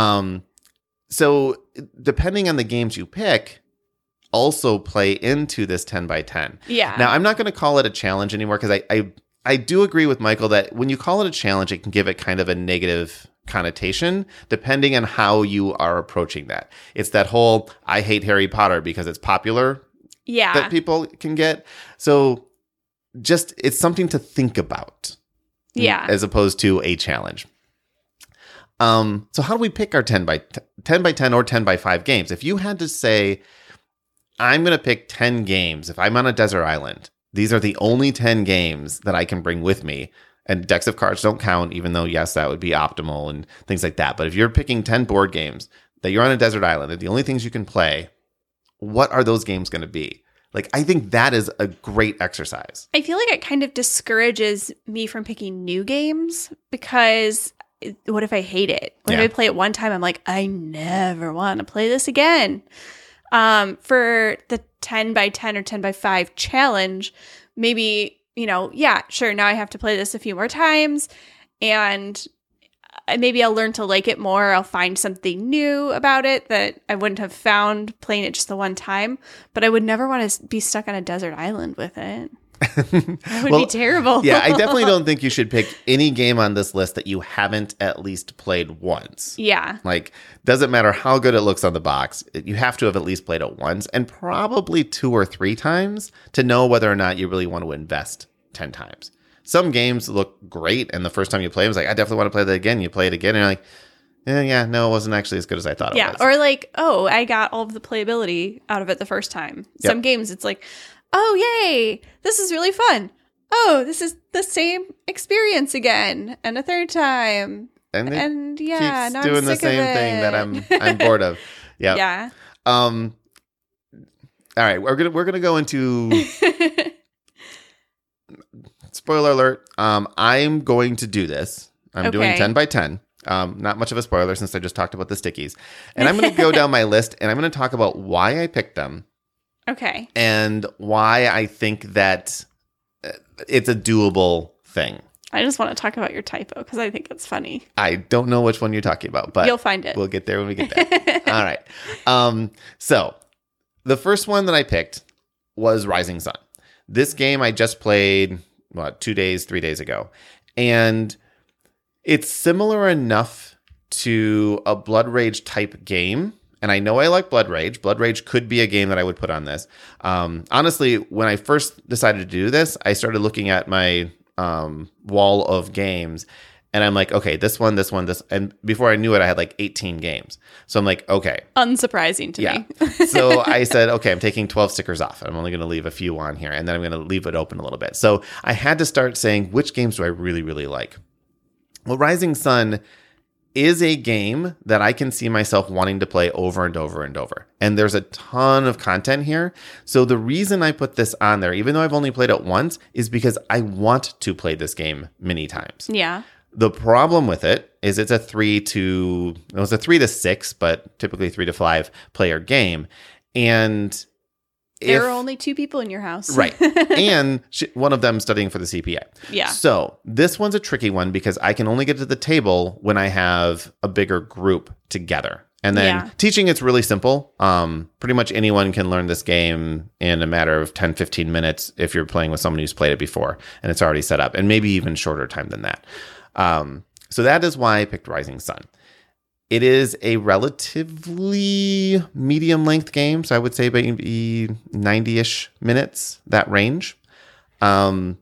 So depending on the games you pick, also play into this 10 by 10. Yeah. Now, I'm not going to call it a challenge anymore, because I do agree with Michael that when you call it a challenge, it can give it kind of a negative connotation depending on how you are approaching that. It's that whole I hate Harry Potter because it's popular that people can get. So just it's something to think about. Yeah. As opposed to a challenge. So how do we pick our 10 by 10 or 10 by 5 games? If you had to say, I'm going to pick 10 games, if I'm on a desert island, these are the only 10 games that I can bring with me. And decks of cards don't count, even though, yes, that would be optimal and things like that. But if you're picking 10 board games that you're on a desert island, and the only things you can play, what are those games going to be? I think that is a great exercise. I feel like it kind of discourages me from picking new games, because what if I hate it? What if I play it one time? I'm like, I never want to play this again. For the 10 by 10 or 10 by 5 challenge, maybe, sure, now I have to play this a few more times, and maybe I'll learn to like it more. I'll find something new about it that I wouldn't have found playing it just the one time. But I would never want to be stuck on a desert island with it. That would be terrible. Yeah, I definitely don't think you should pick any game on this list that you haven't at least played once. Yeah. Like, doesn't matter how good it looks on the box. You have to have at least played it once and probably 2 or 3 times to know whether or not you really want to invest 10 times. Some games look great, and the first time you play it, it's like, I definitely want to play that again. You play it again, and you're like, yeah, no, it wasn't actually as good as I thought it was. Yeah, or like, oh, I got all of the playability out of it the first time. Yep. Some games, it's like, oh, yay, this is really fun. Oh, this is the same experience again, and a third time. And yeah, keeps now doing I'm the sick of same thing that I'm bored of. Yep. Yeah. All right, we're gonna go into spoiler alert. I'm going to do this. I'm doing 10 by 10. Not much of a spoiler since I just talked about the stickies. And I'm going to go down my list and I'm going to talk about why I picked them. Okay. And why I think that it's a doable thing. I just want to talk about your typo because I think it's funny. I don't know which one you're talking about, but you'll find it. We'll get there when we get there. All right. So the first one that I picked was Rising Sun. This game I just played, 3 days ago. And it's similar enough to a Blood Rage type game. And I know I like Blood Rage. Blood Rage could be a game that I would put on this. Honestly, when I first decided to do this, I started looking at my wall of games. And I'm like, okay, this one. And before I knew it, I had like 18 games. So I'm like, okay. Unsurprising to me. So I said, okay, I'm taking 12 stickers off. I'm only going to leave a few on here. And then I'm going to leave it open a little bit. So I had to start saying, which games do I really, really like? Well, Rising Sun is a game that I can see myself wanting to play over and over and over. And there's a ton of content here. So the reason I put this on there, even though I've only played it once, is because I want to play this game many times. Yeah. The problem with it is it's a 3 to 6, but typically 3 to 5 player game. And there are only 2 people in your house. Right. And one of them studying for the CPA. Yeah. So this one's a tricky one because I can only get to the table when I have a bigger group together. And then teaching, it's really simple. Pretty much anyone can learn this game in a matter of 10, 15 minutes if you're playing with someone who's played it before and it's already set up, and maybe even shorter time than that. So that is why I picked Rising Sun. It is a relatively medium-length game, so I would say maybe 90-ish minutes, that range. So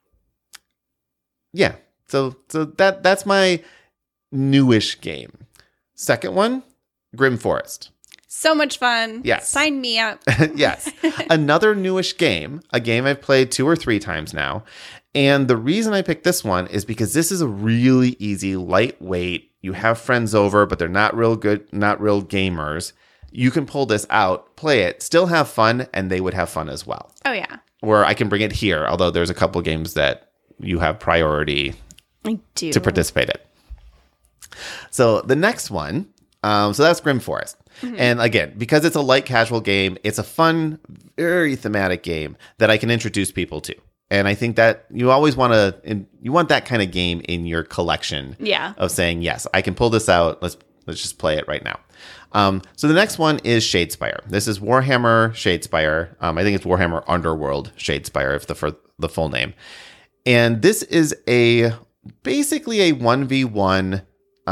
that's my newish game. Second one, Grim Forest. So much fun. Yes. Sign me up. Yes. Another newish game, a game I've played 2 or 3 times now. And the reason I picked this one is because this is a really easy, lightweight, you have friends over, but they're not real good, not real gamers. You can pull this out, play it, still have fun, and they would have fun as well. Oh, yeah. Or I can bring it here, although there's a couple games that you have priority to participate in. So the next one, so that's Grim Forest. Mm-hmm. And again, because it's a light casual game, it's a fun, very thematic game that I can introduce people to. And I think that you always want that kind of game in your collection. Yeah. Of saying, yes, I can pull this out. Let's just play it right now. So the next one is Shadespire. This is Warhammer Shadespire. I think it's Warhammer Underworld Shadespire, for the full name. And this is basically a 1v1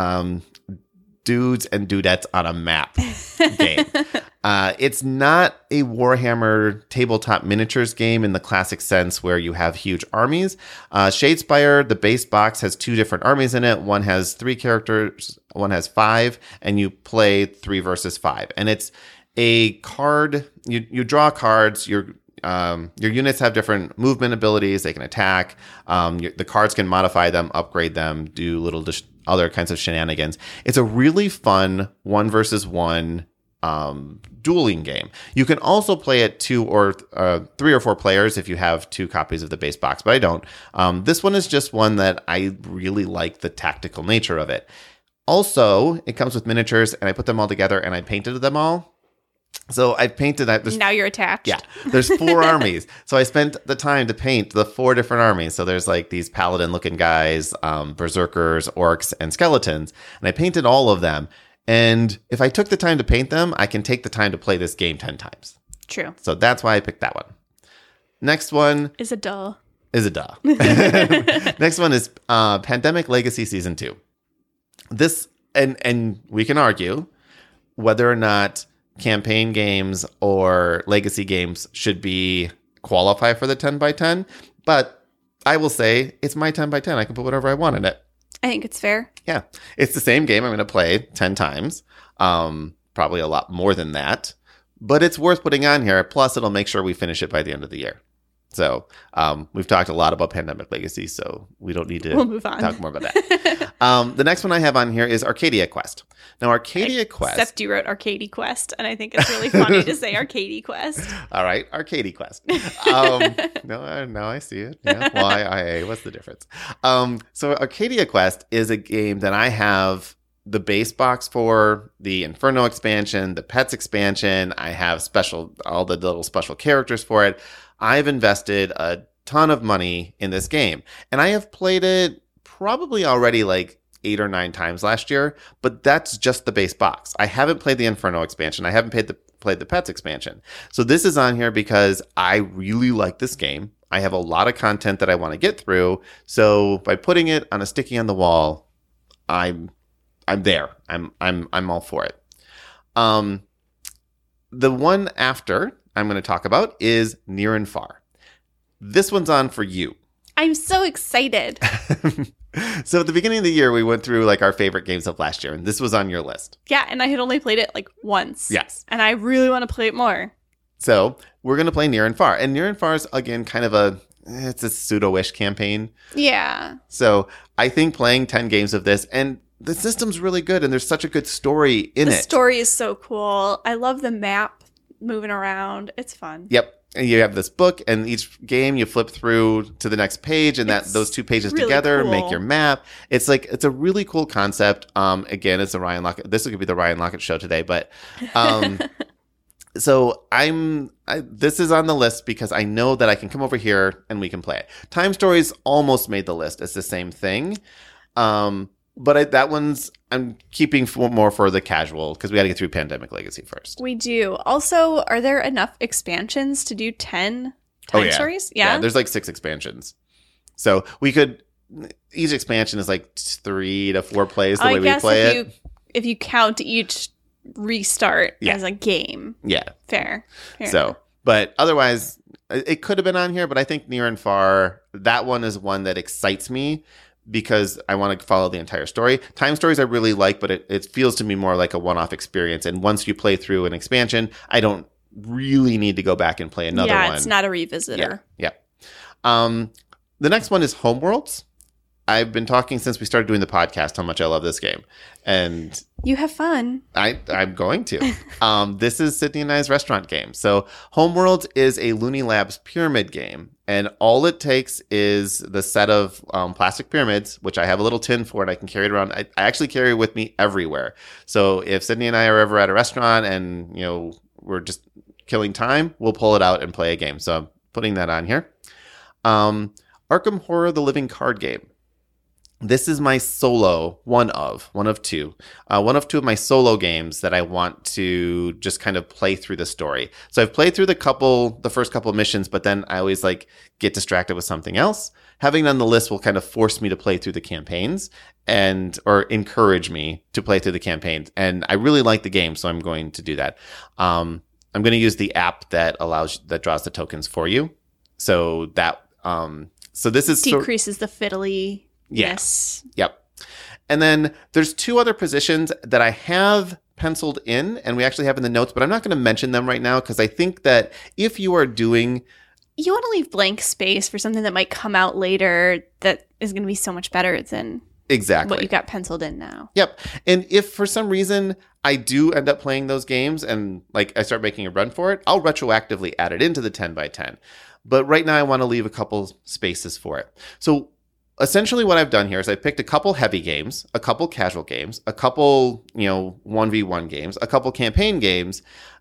dudes and dudettes on a map game. It's not a Warhammer tabletop miniatures game in the classic sense where you have huge armies. Shadespire, the base box, has 2 different armies in it. One has 3 characters, one has 5, and you play 3 versus 5. And it's a card, you draw cards, your units have different movement abilities. They can attack. The cards can modify them, upgrade them, do little other kinds of shenanigans. It's a really fun 1 versus 1 dueling game. You can also play it 2 or 3 or 4 players if you have 2 copies of the base box, but I don't. This one is just one that I really like the tactical nature of it. Also, it comes with miniatures, and I put them all together and I painted them all. So I painted that. Now you're attached. Yeah, there's 4 armies. So I spent the time to paint the 4 different armies. So there's like these paladin-looking guys, berserkers, orcs, and skeletons. And I painted all of them. And if I took the time to paint them, I can take the time to play this game 10 times. True. So that's why I picked that one. Next one Is a duh. is a duh. Next one is Pandemic Legacy Season 2. This, and we can argue whether or not campaign games or legacy games should qualify for the 10 by 10, but I will say it's my 10 by 10. I can put whatever I want in it. I think it's fair. Yeah. It's the same game I'm going to play 10 times. Probably a lot more than that, but it's worth putting on here. Plus it'll make sure we finish it by the end of the year. So we've talked a lot about Pandemic Legacy, so we don't need to We'll move on. talk more about that. The next one I have on here is Arcadia Quest. Now, Arcadia Quest... Except you wrote Arcady Quest, and I think it's really funny to say Arcady Quest. All right, Arcadia Quest. No, I see it. Yeah, YIA, what's the difference? So Arcadia Quest is a game that I have the base box for, the Inferno expansion, the Pets expansion. I have all the little special characters for it. I've invested a ton of money in this game, and I have played it probably already like 8 or 9 times last year, but that's just the base box. I haven't played the Inferno expansion. I haven't played the Pets expansion. So this is on here because I really like this game. I have a lot of content that I want to get through. So by putting it on a sticky on the wall, I'm there. I'm all for it. The one after I'm going to talk about is Near and Far. This one's on for you. I'm so excited. So at the beginning of the year, we went through like our favorite games of last year, and this was on your list. Yeah, and I had only played it like once. Yes. And I really want to play it more. So we're going to play Near and Far. And Near and Far is, again, kind of it's a pseudo-ish campaign. Yeah. So I think playing 10 games of this, and the system's really good, and there's such a good story in it. The story is so cool. I love the map moving around. It's fun. Yep. And you have this book, and each game you flip through to the next page, and those 2 pages really together cool. make your map. It's a really cool concept. Again, it's a Ryan Lockett. This could be the Ryan Lockett show today, but so this is on the list because I know that I can come over here and we can play it. Time Stories almost made the list. It's the same thing. But that one's I'm keeping more for the casual because we got to get through Pandemic Legacy first. We do. Also, are there enough expansions to do 10 time stories? Yeah, there's like 6 expansions. So we could, each expansion is like 3 to 4 plays the way we play it. If you count each restart as a game. Yeah. Fair. So, but otherwise, it could have been on here, but I think Near and Far, that one is one that excites me because I want to follow the entire story. Time Stories I really like, but it feels to me more like a one-off experience. And once you play through an expansion, I don't really need to go back and play another one. Yeah, it's not a revisitor. Yeah. The next one is Homeworlds. I've been talking since we started doing the podcast how much I love this game. And you have fun. I'm going to. This is Sydney and I's restaurant game. So Homeworlds is a Looney Labs pyramid game. And all it takes is the set of plastic pyramids, which I have a little tin for, and I can carry it around. I actually carry it with me everywhere. So if Sydney and I are ever at a restaurant and, we're just killing time, we'll pull it out and play a game. So I'm putting that on here. Arkham Horror, the Living Card Game. This is my solo, one of two of my solo games that I want to just kind of play through the story. So I've played through the first couple of missions, but then I always get distracted with something else. Having it on the list will kind of force me to play through the campaigns or encourage me to play through the campaigns. And I really like the game, so I'm going to do that. I'm going to use the app that draws the tokens for you. So that, so this is decreases the fiddly. Yes. Yep. And then there's 2 other positions that I have penciled in and we actually have in the notes, but I'm not going to mention them right now because I think that if you are doing... You want to leave blank space for something that might come out later that is going to be so much better than exactly what you got penciled in now. Yep. And if for some reason I do end up playing those games and I start making a run for it, I'll retroactively add it into the 10 by 10. But right now I want to leave a couple spaces for it. So essentially what I've done here is I picked a couple heavy games, a couple casual games, a couple, 1v1 games, a couple campaign games,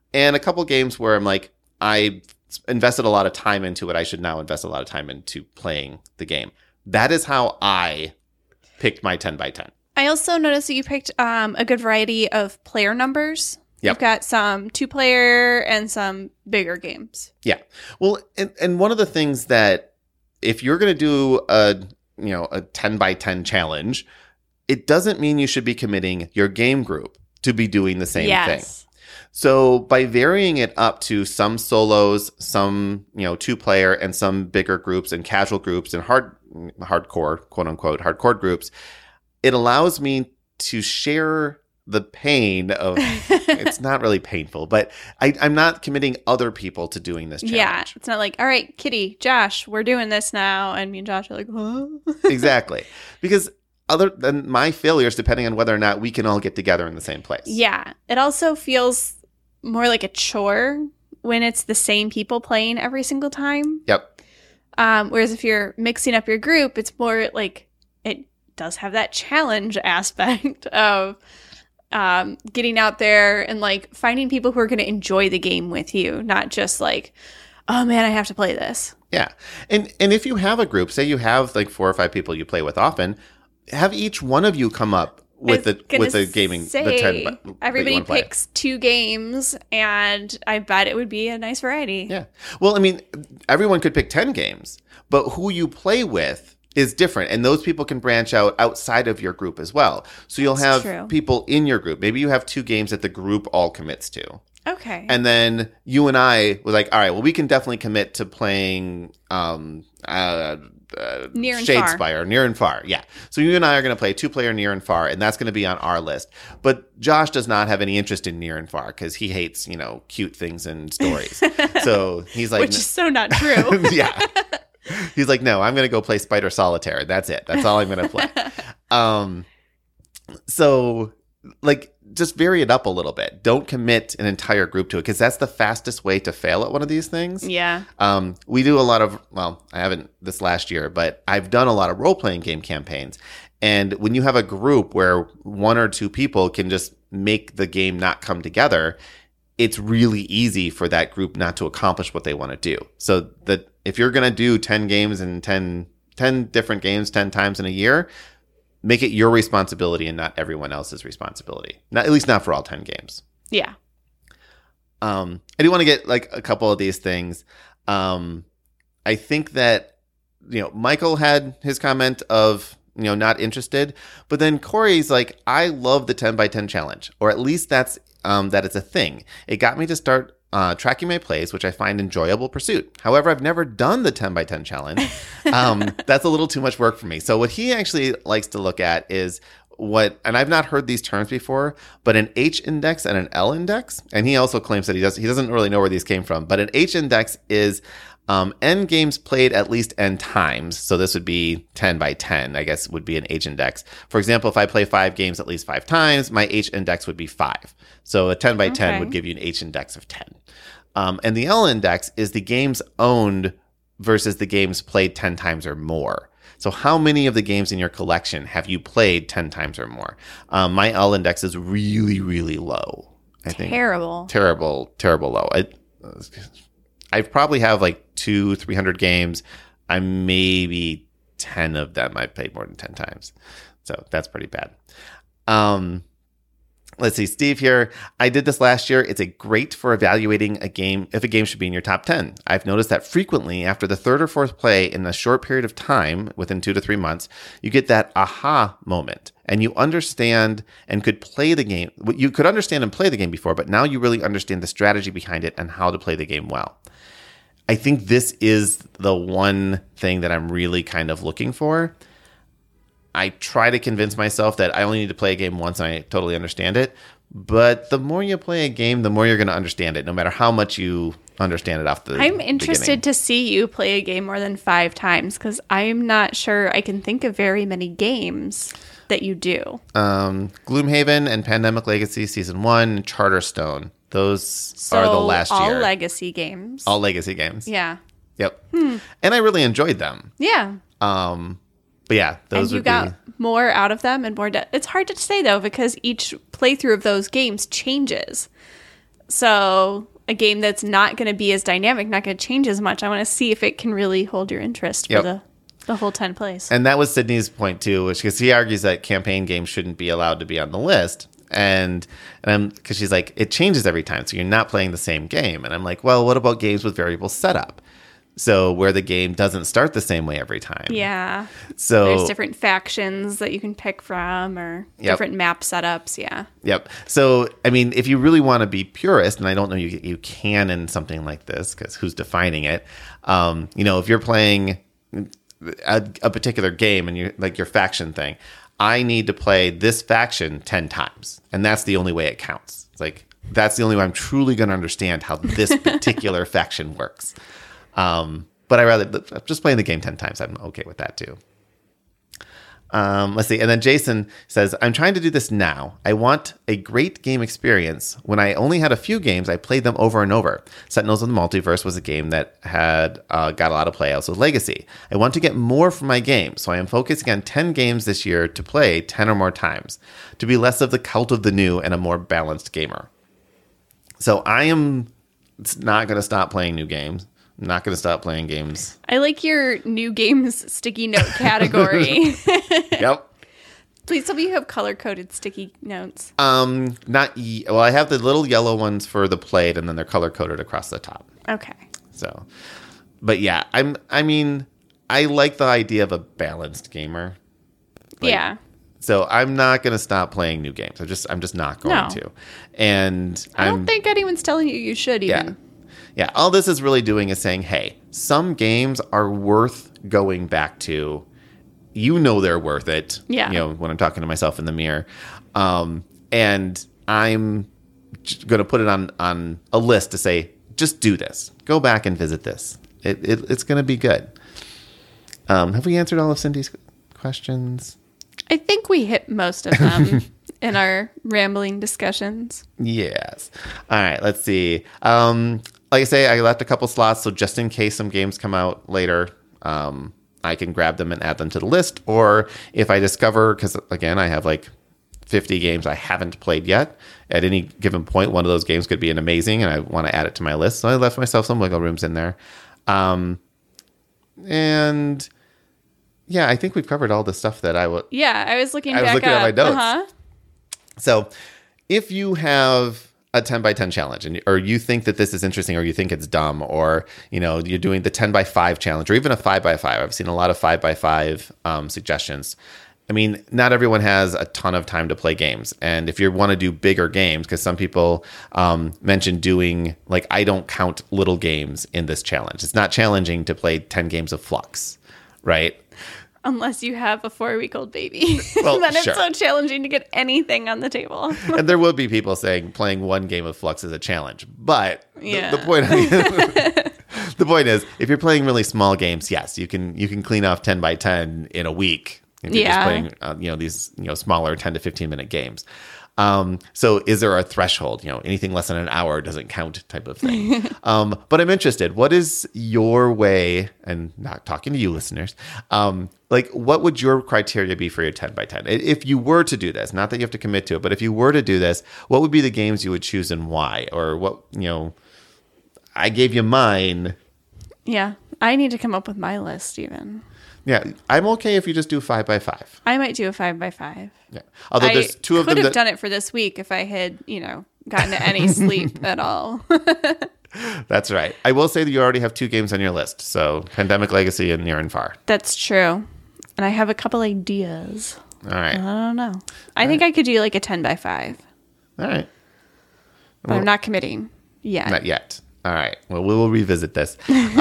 and a couple games where I'm like, I invested a lot of time into it. I should now invest a lot of time into playing the game. That is how I picked my 10 by 10. I also noticed that you picked a good variety of player numbers. Yep. You've got some 2-player and some bigger games. Yeah. Well, and one of the things that if you're going to do a 10 by 10 challenge, it doesn't mean you should be committing your game group to be doing the same thing. So by varying it up to some solos, some 2-player, and some bigger groups and casual groups and hardcore, quote unquote, hardcore groups, it allows me to share the pain of it's not really painful, but I'm not committing other people to doing this challenge. Yeah, it's not like, all right, Kitty, Josh, we're doing this now, and me and Josh are like, huh? Exactly, because other than my failures, depending on whether or not we can all get together in the same place. Yeah, it also feels more like a chore when it's the same people playing every single time. Yep. Whereas if you're mixing up your group, it's more like it does have that challenge aspect of getting out there and like finding people who are going to enjoy the game with you, not just like, oh man, I have to play this. Yeah. And if you have a group, say you have like 4 or 5 people you play with often, have each one of you come up with the gaming, the 10. Everybody picks 2 games, and I bet it would be a nice variety. Yeah. Well, I mean, everyone could pick 10 games, but who you play with is different, and those people can branch out outside of your group as well. So you'll have people in your group. Maybe you have 2 games that the group all commits to. Okay. And then you and I were like, all right, well, we can definitely commit to playing Near and Shadespire, Near and Far. Yeah. So you and I are going to play 2-player Near and Far, and that's going to be on our list. But Josh does not have any interest in Near and Far because he hates, cute things and stories. So he's like, which is so not true. Yeah. He's like, no, I'm going to go play Spider Solitaire. That's it. That's all I'm going to play. So, like, just vary it up a little bit. Don't commit an entire group to it because that's the fastest way to fail at one of these things. Yeah. We do a lot of, well, I haven't this last year, but I've done a lot of role-playing game campaigns. And when you have a group where 1 or 2 people can just make the game not come together, it's really easy for that group not to accomplish what they want to do. So that if you're going to do 10 games and 10 different games 10 times in a year, make it your responsibility and not everyone else's responsibility. Not, at least not for all 10 games. Yeah. I do want to get like a couple of these things. I think that, Michael had his comment of, not interested, but then Corey's like, I love the 10 by 10 challenge, or at least that's, that it's a thing. It got me to start tracking my plays, which I find enjoyable pursuit. However, I've never done the 10 by 10 challenge. That's a little too much work for me. So what he actually likes to look at is and I've not heard these terms before, but an H index and an L index. And he also claims that he doesn't really know where these came from, but an H index is N games played at least N times. So this would be 10 by 10, I guess, would be an H index. For example, if I play 5 games at least 5 times, my H index would be 5. So a 10 by 10 would give you an H index of 10. And the L index is the games owned versus the games played 10 times or more. So how many of the games in your collection have you played 10 times or more? My L index is really, really low. I think terrible low. I probably have like 200-300 games. I maybe 10 of them I've played more than 10 times. So that's pretty bad. Let's see, Steve here. I did this last year. It's great for evaluating a game, if a game should be in your top 10. I've noticed that frequently after the 3rd or 4th play in a short period of time, within 2 to 3 months, you get that aha moment and you understand and could play the game. You could understand and play the game before, but now you really understand the strategy behind it and how to play the game well. I think this is the one thing that I'm really kind of looking for. I try to convince myself that I only need to play a game once and I totally understand it. But the more you play a game, the more you're going to understand it, no matter how much you understand it off the I'm interested to see you play a game more than 5 times because I'm not sure I can think of very many games that you do. Gloomhaven and Pandemic Legacy Season 1, Charterstone. Those are the last year. All legacy games. All legacy games. Yeah. Yep. And I really enjoyed them. Yeah. But yeah, those would be... And you got more out of them and more... It's hard to say, though, because each playthrough of those games changes. So a game that's not going to be as dynamic, not going to change as much. I want to see if it can really hold your interest for the whole 10 plays. And that was Sydney's point too, which because he argues that campaign games shouldn't be allowed to be on the list. And I'm because she's like, it changes every time, so you're not playing the same game. And I'm like, well, what about games with variable setup? So where the game doesn't start the same way every time. Yeah. So there's different factions that you can pick from or different map setups. Yeah. Yep. So, I mean, if you really want to be purist, and I don't know you can in something like this because who's defining it? If you're playing a particular game and you like your faction thing, I need to play this faction 10 times. And that's the only way it counts. It's like, that's the only way I'm truly going to understand how this particular faction works. But just playing the game 10 times. I'm okay with that too. Let's see. And then Jason says, I'm trying to do this now. I want a great game experience. When I only had a few games, I played them over and over. Sentinels of the Multiverse was a game that had got a lot of play, also Legacy. I want to get more from my game, so I am focusing on 10 games this year to play 10 or more times, to be less of the cult of the new and a more balanced gamer. So I am not going to stop playing new games. I'm not going to stop playing games. I like your new games sticky note category. Yep. Please tell me you have color-coded sticky notes. Well, I have the little yellow ones for the plate, and then they're color-coded across the top. Okay. So, but yeah, I like the idea of a balanced gamer. Yeah. So I'm not going to stop playing new games. I'm just not going to. And I don't think anyone's telling you should even. Yeah. Yeah, all this is really doing is saying, hey, some games are worth going back to. They're worth it. Yeah. When I'm talking to myself in the mirror. And I'm going to put it on a list to say, just do this. Go back and visit this. It's going to be good. Have we answered all of Cindy's questions? I think we hit most of them in our rambling discussions. Yes. All right, let's see. Like I say, I left a couple slots, so just in case some games come out later, I can grab them and add them to the list. Or if I discover, because again, I have like 50 games I haven't played yet. At any given point, one of those games could be an amazing, and I want to add it to my list. So I left myself some wiggle rooms in there. And yeah, I think we've covered all the stuff that I would. Yeah, I was looking at my notes. Uh-huh. So if you have a 10 by 10 challenge or you think that this is interesting or you think it's dumb or, you're doing the 10 by 5 challenge or even a 5 by 5. I've seen a lot of 5 by 5 suggestions. I mean, not everyone has a ton of time to play games. And if you want to do bigger games, because some people mentioned doing, like, I don't count little games in this challenge. It's not challenging to play 10 games of Flux, right? Unless you have a 4-week-old baby. Well, then sure. It's so challenging to get anything on the table. And there will be people saying playing one game of Flux is a challenge. But yeah. the point the point is, if you're playing really small games, yes, you can clean off 10 by 10 in a week. If you're just playing these smaller 10 to 15 minute games. So is there a threshold? Anything less than an hour doesn't count type of thing. But I'm interested. What is your way, and not talking to you listeners, what would your criteria be for your 10 by 10? If you were to do this, not that you have to commit to it, but if you were to do this, what would be the games you would choose and why? Or what, I gave you mine. Yeah. I need to come up with my list even. Yeah, I'm okay if you just do 5 by 5. I might do a 5 by 5. Yeah, although there's two of them. I could have done it for this week if I had, gotten any sleep at all. That's right. I will say that you already have 2 games on your list, so Pandemic Legacy and Near and Far. That's true, and I have a couple ideas. All right. I don't know. I think I could do like a 10 by 5. All right. But I'm not committing yet. Not yet. All right. Well, we will revisit this.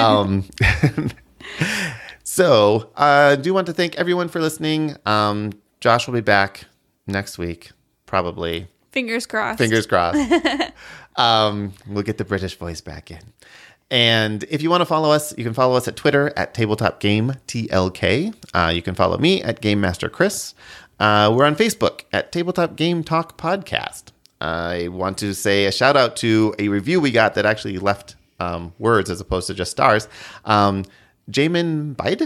So, I do want to thank everyone for listening. Josh will be back next week, probably. Fingers crossed. Fingers crossed. We'll get the British voice back in. And if you want to follow us, you can follow us at Twitter at Tabletop Game TLK. You can follow me at Game Master Chris. We're on Facebook at Tabletop Game Talk Podcast. I want to say a shout out to a review we got that actually left words as opposed to just stars. Jamin Bide,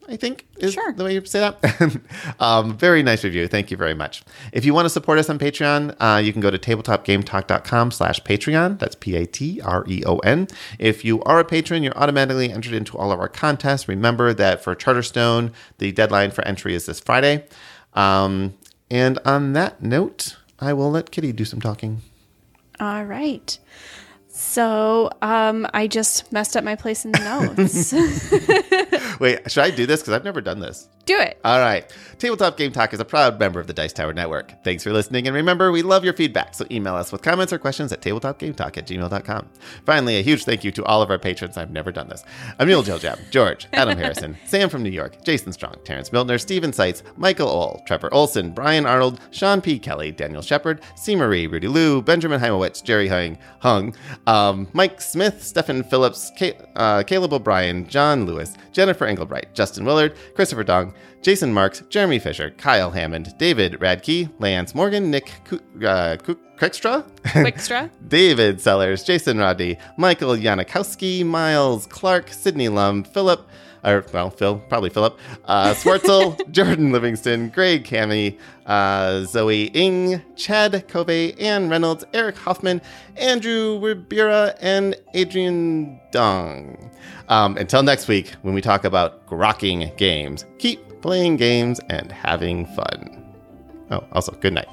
I think is Sure. the way you say that. Very nice review. Thank you very much. If you want to support us on Patreon, you can go to tabletopgametalk.com/Patreon. That's Patreon. If you are a patron, you're automatically entered into all of our contests. Remember that for Charterstone, the deadline for entry is this Friday. And on that note, I will let Kitty do some talking. All right. So I just messed up my place in the notes. Wait, should I do this? Because I've never done this. Do it. All right. Tabletop Game Talk is a proud member of the Dice Tower Network. Thanks for listening. And remember, we love your feedback. So email us with comments or questions at tabletopgametalk@gmail.com. Finally, a huge thank you to all of our patrons. I've never done this. Emil Jiljab, George, Adam Harrison, Sam from New York, Jason Strong, Terrence Miltner, Stephen Seitz, Michael Ohl, Trevor Olson, Brian Arnold, Sean P. Kelly, Daniel Shepard, C. Marie, Rudy Liu, Benjamin Heimowitz, Jerry Hung, Mike Smith, Stephen Phillips, Caleb O'Brien, John Lewis, Jennifer Engelbright, Justin Willard, Christopher Dong, Jason Marks, Jeremy Fisher, Kyle Hammond, David Radke, Lance Morgan, Nick Quickstra, David Sellers, Jason Rodney, Michael Yanikowski, Miles Clark, Sydney Lum, Philip, probably Philip, Swartzel, Jordan Livingston, Greg Cami, Zoe Ing, Chad Kobe, Ann Reynolds, Eric Hoffman, Andrew Ribera, and Adrian Dong. Until next week, when we talk about grokking games, keep playing games and having fun. Oh, also, good night.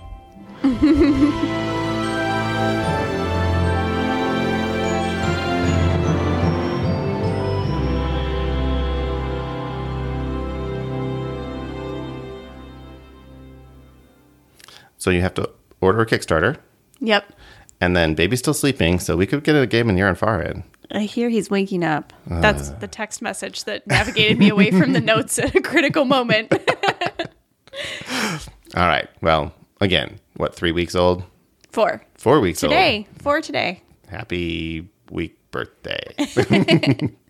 So you have to order a Kickstarter. Yep. And then baby's still sleeping, so we could get a game in near and far in. I hear he's waking up. That's the text message that navigated me away from the notes at a critical moment. All right. Well, again, 3 weeks old? 4. 4 weeks today. old. 4 today. Happy week birthday.